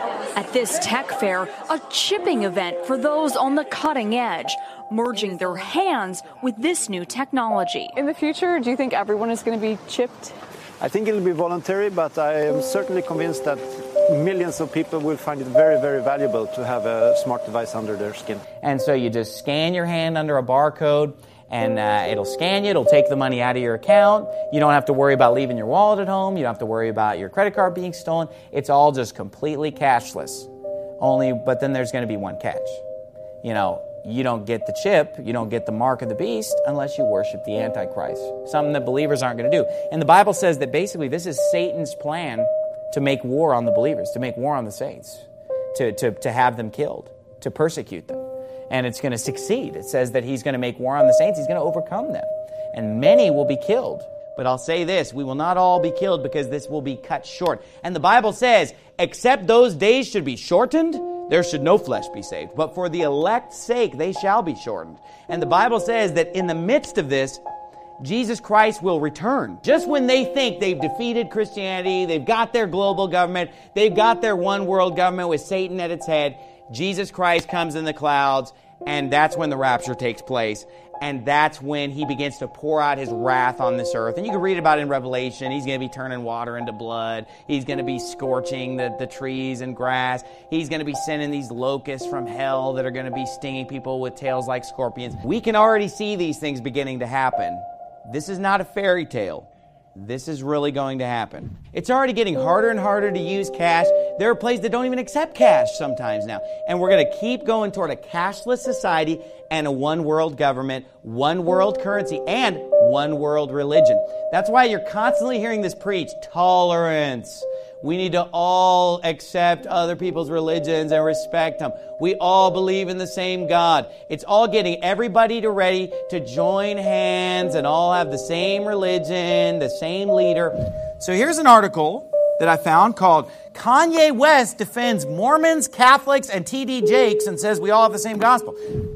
[SPEAKER 21] At this tech fair, a chipping event for those on the cutting edge, merging their hands with this new technology.
[SPEAKER 24] In the future, do you think everyone is going to be chipped?
[SPEAKER 6] I think it'll be voluntary, but I am certainly convinced that millions of people will find it very, very valuable to have a smart device under their skin.
[SPEAKER 5] And so you just scan your hand under a barcode, and uh, it'll scan you, it'll take the money out of your account. You don't have to worry about leaving your wallet at home, you don't have to worry about your credit card being stolen. It's all just completely cashless. Only, but then there's going to be one catch. You know, you don't get the chip, you don't get the mark of the beast unless you worship the Antichrist, something that believers aren't going to do. And the Bible says that basically this is Satan's plan to make war on the believers, to make war on the saints, to, to, to have them killed, to persecute them. And it's going to succeed. It says that he's going to make war on the saints. He's going to overcome them. And many will be killed. But I'll say this, we will not all be killed because this will be cut short. And the Bible says, except those days should be shortened, there should no flesh be saved. But for the elect's sake, they shall be shortened. And the Bible says that in the midst of this, Jesus Christ will return. Just when they think they've defeated Christianity, they've got their global government, they've got their one world government with Satan at its head, Jesus Christ comes in the clouds, and that's when the rapture takes place. And that's when he begins to pour out his wrath on this earth. And you can read about it in Revelation. He's going to be turning water into blood. He's going to be scorching the, the trees and grass. He's going to be sending these locusts from hell that are going to be stinging people with tails like scorpions. We can already see these things beginning to happen. This is not a fairy tale. This is really going to happen. It's already getting harder and harder to use cash. There are places that don't even accept cash sometimes now. And we're going to keep going toward a cashless society and a one world government, one world currency, and one world religion. That's why you're constantly hearing this preached, tolerance. We need to all accept other people's religions and respect them. We all believe in the same God. It's all getting everybody to ready to join hands and all have the same religion, the same leader. So here's an article that I found called Kanye West Defends Mormons, Catholics, and T D Jakes and says we all have the same gospel.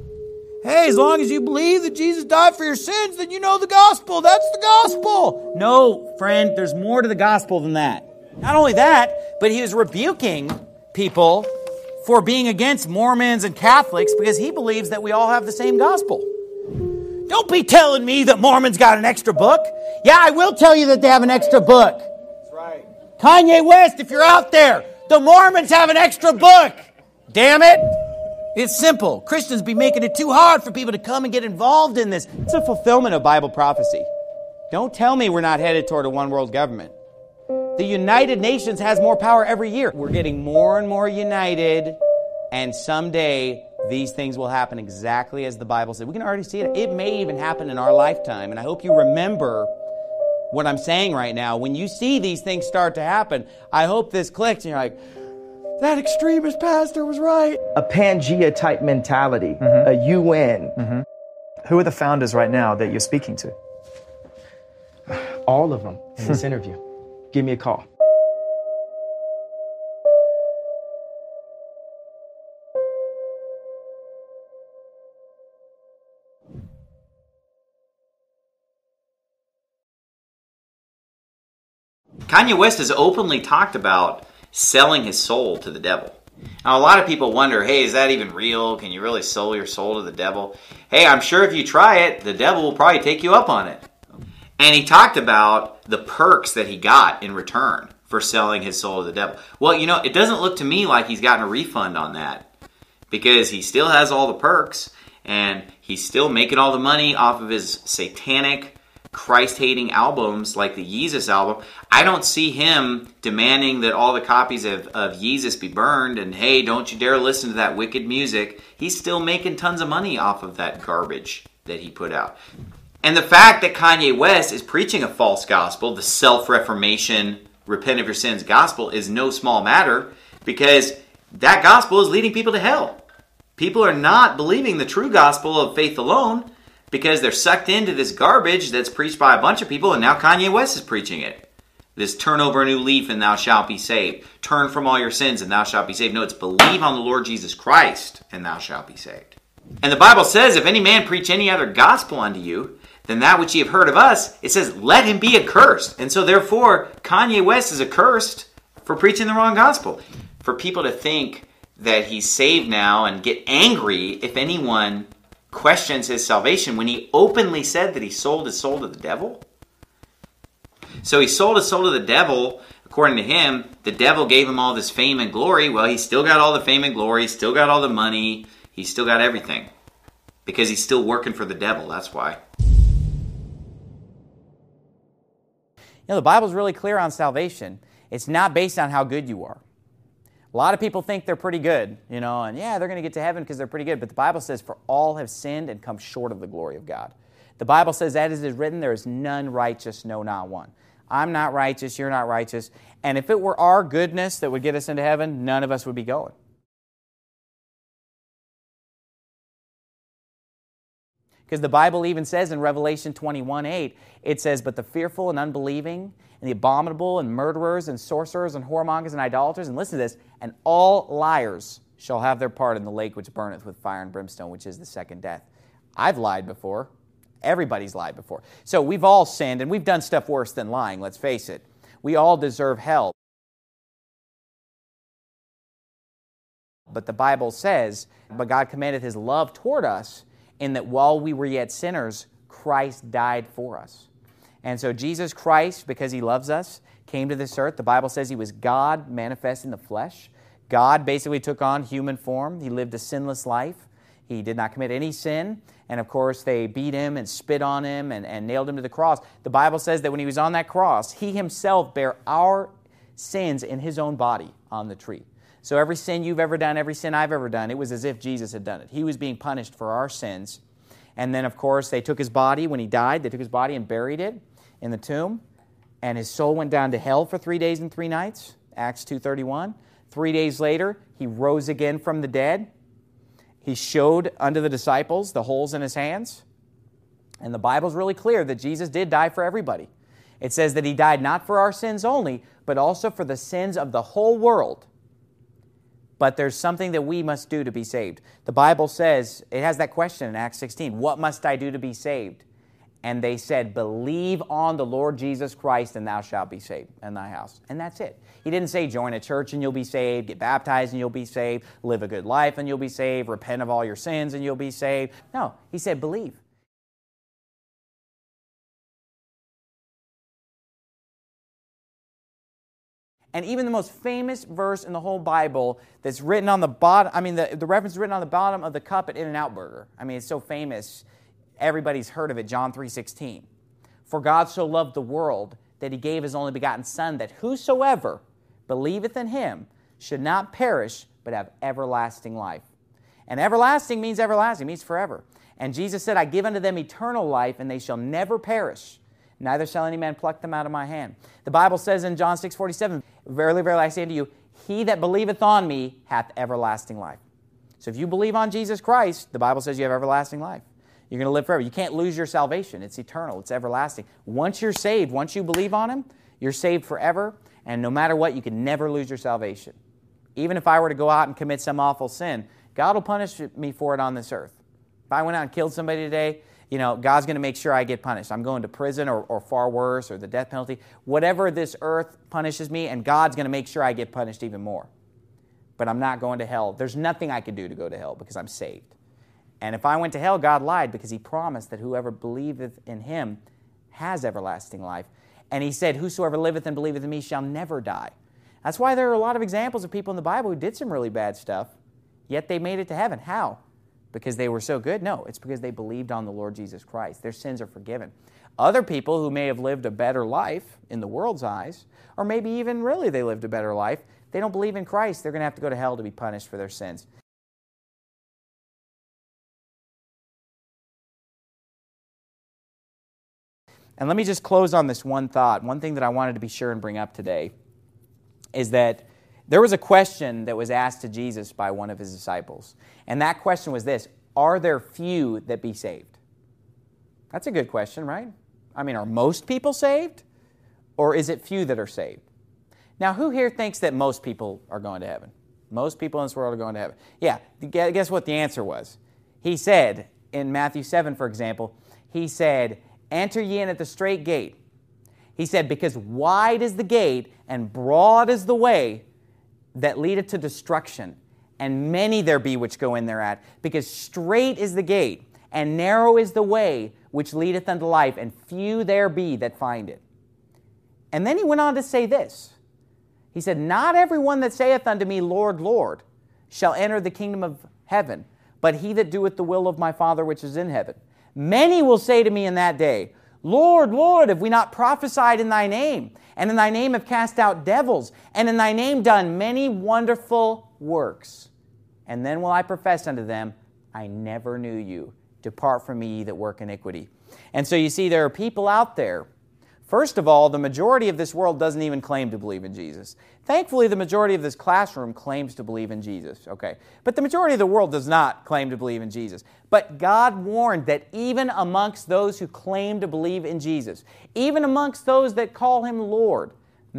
[SPEAKER 5] Hey, as long as you believe that Jesus died for your sins, then you know the gospel. That's the gospel. No, friend, there's more to the gospel than that. Not only that, but he was rebuking people for being against Mormons and Catholics because he believes that we all have the same gospel. Don't be telling me that Mormons got an extra book. Yeah, I will tell you that they have an extra book. That's right. Kanye West, if you're out there, the Mormons have an extra book. Damn it. It's simple. Christians be making it too hard for people to come and get involved in this. It's a fulfillment of Bible prophecy. Don't tell me we're not headed toward a one world government. The United Nations has more power every year. We're getting more and more united, and someday these things will happen exactly as the Bible said. We can already see it. It may even happen in our lifetime, and I hope you remember what I'm saying right now. When you see these things start to happen, I hope this clicks, and you're like, that extremist pastor was right.
[SPEAKER 18] A Pangea type mentality, mm-hmm. a U N.
[SPEAKER 1] Mm-hmm. Who are the founders right now that you're speaking to?
[SPEAKER 18] All of them in this interview. Give me a call.
[SPEAKER 5] Kanye West has openly talked about selling his soul to the devil. Now, a lot of people wonder, hey, is that even real? Can you really sell your soul to the devil? Hey, I'm sure if you try it, the devil will probably take you up on it. And he talked about the perks that he got in return for selling his soul to the devil. Well, you know, it doesn't look to me like he's gotten a refund on that because he still has all the perks and he's still making all the money off of his satanic, Christ-hating albums like the Yeezus album. I don't see him demanding that all the copies of, of Yeezus be burned and, hey, don't you dare listen to that wicked music. He's still making tons of money off of that garbage that he put out. And the fact that Kanye West is preaching a false gospel, the self-reformation, repent of your sins gospel, is no small matter because that gospel is leading people to hell. People are not believing the true gospel of faith alone because they're sucked into this garbage that's preached by a bunch of people, and now Kanye West is preaching it. This turn over a new leaf and thou shalt be saved. Turn from all your sins and thou shalt be saved. No, it's believe on the Lord Jesus Christ and thou shalt be saved. And the Bible says, if any man preach any other gospel unto you than that which ye have heard of us, it says, let him be accursed. And so therefore, Kanye West is accursed for preaching the wrong gospel. for people to think that he's saved now and get angry if anyone questions his salvation when he openly said that he sold his soul to the devil? So he sold his soul to the devil. According to him, the devil gave him all this fame and glory. Well, he's still got all the fame and glory. He's still got all the money. He's still got everything. Because he's still working for the devil. That's why. You know, the Bible's really clear on salvation. It's not based on how good you are. A lot of people think they're pretty good, you know, and yeah, they're going to get to heaven because they're pretty good. But the Bible says, for all have sinned and come short of the glory of God. The Bible says, that as it is written, there is none righteous, no, not one. I'm not righteous, you're not righteous. And if it were our goodness that would get us into heaven, none of us would be going. Because the Bible even says in Revelation twenty-one eight, it says, but the fearful and unbelieving, and the abominable, and murderers, and sorcerers, and whoremongers, and idolaters, and listen to this, and all liars shall have their part in the lake which burneth with fire and brimstone, which is the second death. I've lied before. Everybody's lied before. So we've all sinned, and we've done stuff worse than lying, let's face it. We all deserve hell. But the Bible says, but God commendeth His love toward us, in that while we were yet sinners, Christ died for us. And so Jesus Christ, because He loves us, came to this earth. The Bible says He was God manifest in the flesh. God basically took on human form. He lived a sinless life. He did not commit any sin. And of course, they beat Him and spit on Him and, and nailed Him to the cross. The Bible says that when He was on that cross, He Himself bare our sins in His own body on the tree. So every sin you've ever done, every sin I've ever done, it was as if Jesus had done it. He was being punished for our sins. And then, of course, they took His body when He died. They took His body and buried it in the tomb. And His soul went down to hell for three days and three nights, Acts two thirty-one. Three days later, He rose again from the dead. He showed unto the disciples the holes in His hands. And the Bible's really clear that Jesus did die for everybody. It says that He died not for our sins only, but also for the sins of the whole world. But there's something that we must do to be saved. The Bible says, it has that question in Acts sixteen, what must I do to be saved? And they said, believe on the Lord Jesus Christ and thou shalt be saved in thy house. And that's it. He didn't say join a church and you'll be saved, get baptized and you'll be saved, live a good life and you'll be saved, repent of all your sins and you'll be saved. No, He said believe. And even the most famous verse in the whole Bible that's written on the bottom, I mean, the, the reference is written on the bottom of the cup at In-N-Out Burger. I mean, it's so famous, everybody's heard of it, John three sixteen. For God so loved the world that He gave His only begotten Son, that whosoever believeth in Him should not perish, but have everlasting life. And everlasting means everlasting, means forever. And Jesus said, I give unto them eternal life, and they shall never perish. Neither shall any man pluck them out of my hand. The Bible says in John six forty-seven, verily, verily, I say unto you, he that believeth on me hath everlasting life. So if you believe on Jesus Christ, the Bible says you have everlasting life. You're going to live forever. You can't lose your salvation. It's eternal. It's everlasting. Once you're saved, once you believe on Him, you're saved forever. And no matter what, you can never lose your salvation. Even if I were to go out and commit some awful sin, God will punish me for it on this earth. If I went out and killed somebody today, you know, God's going to make sure I get punished. I'm going to prison or, or far worse, or the death penalty. Whatever this earth punishes me, and God's going to make sure I get punished even more. But I'm not going to hell. There's nothing I can do to go to hell because I'm saved. And if I went to hell, God lied, because He promised that whoever believeth in Him has everlasting life. And He said, whosoever liveth and believeth in me shall never die. That's why there are a lot of examples of people in the Bible who did some really bad stuff, yet they made it to heaven. How? Because they were so good? No, it's because they believed on the Lord Jesus Christ. Their sins are forgiven. Other people who may have lived a better life in the world's eyes, or maybe even really they lived a better life, they don't believe in Christ. They're going to have to go to hell to be punished for their sins. And let me just close on this one thought. One thing that I wanted to be sure and bring up today is that there was a question that was asked to Jesus by one of His disciples. And that question was this: are there few that be saved? That's a good question, right? I mean, are most people saved? Or is it few that are saved? Now, who here thinks that most people are going to heaven? Most people in this world are going to heaven. Yeah, guess what the answer was? He said, in Matthew seven, for example, He said, enter ye in at the straight gate. He said, because wide is the gate and broad is the way that leadeth to destruction, and many there be which go in thereat. Because strait is the gate, and narrow is the way which leadeth unto life, and few there be that find it. And then he went on to say this. He said, Not every one that saith unto me, Lord, Lord, shall enter the kingdom of heaven, but he that doeth the will of my Father which is in heaven. Many will say to me in that day, Lord, Lord, have we not prophesied in thy name? And in thy name have cast out devils, and in thy name done many wonderful works. And then will I profess unto them, I never knew you. Depart from me, ye that work iniquity. And so you see, there are people out there. First of all, the majority of this world doesn't even claim to believe in Jesus. Thankfully, the majority of this classroom claims to believe in Jesus, okay? But the majority of the world does not claim to believe in Jesus. But God warned that even amongst those who claim to believe in Jesus, even amongst those that call Him Lord,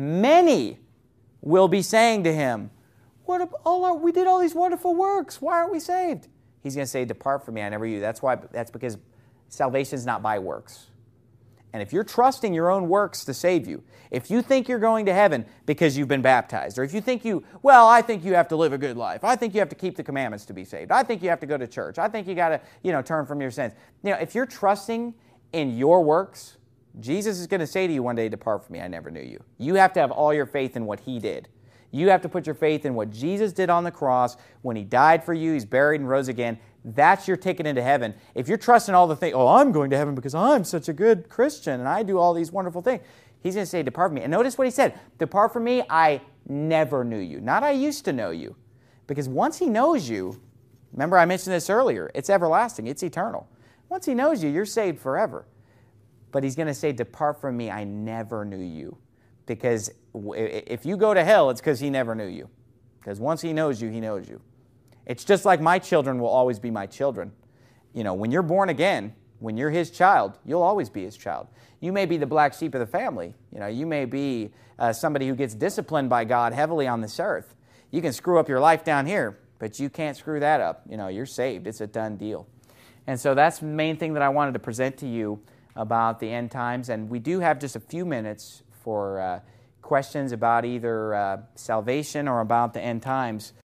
[SPEAKER 5] many will be saying to Him, "What? All our, we did all these wonderful works. Why aren't we saved?" He's going to say, "Depart from me, I never knew you." That's why. That's because salvation is not by works. And if you're trusting your own works to save you, if you think you're going to heaven because you've been baptized, or if you think you, well, I think you have to live a good life. I think you have to keep the commandments to be saved. I think you have to go to church. I think you got to, you know, turn from your sins. You know, if you're trusting in your works, Jesus is going to say to you one day, "Depart from me, I never knew you." You have to have all your faith in what He did. You have to put your faith in what Jesus did on the cross when He died for you, He's buried and rose again. That's your ticket into heaven. If you're trusting all the things, oh, I'm going to heaven because I'm such a good Christian and I do all these wonderful things, He's going to say, "Depart from me." And notice what He said, "Depart from me, I never knew you." Not I used to know you. Because once He knows you, remember I mentioned this earlier, it's everlasting, it's eternal. Once He knows you, you're saved forever. But He's going to say, "Depart from me, I never knew you." Because if you go to hell, it's because He never knew you. Because once He knows you, He knows you. It's just like my children will always be my children. You know, when you're born again, when you're His child, you'll always be His child. You may be the black sheep of the family. You know, you may be uh, somebody who gets disciplined by God heavily on this earth. You can screw up your life down here, but you can't screw that up. You know, you're saved. It's a done deal. And so that's the main thing that I wanted to present to you about the end times. And we do have just a few minutes for uh, questions about either uh, salvation or about the end times.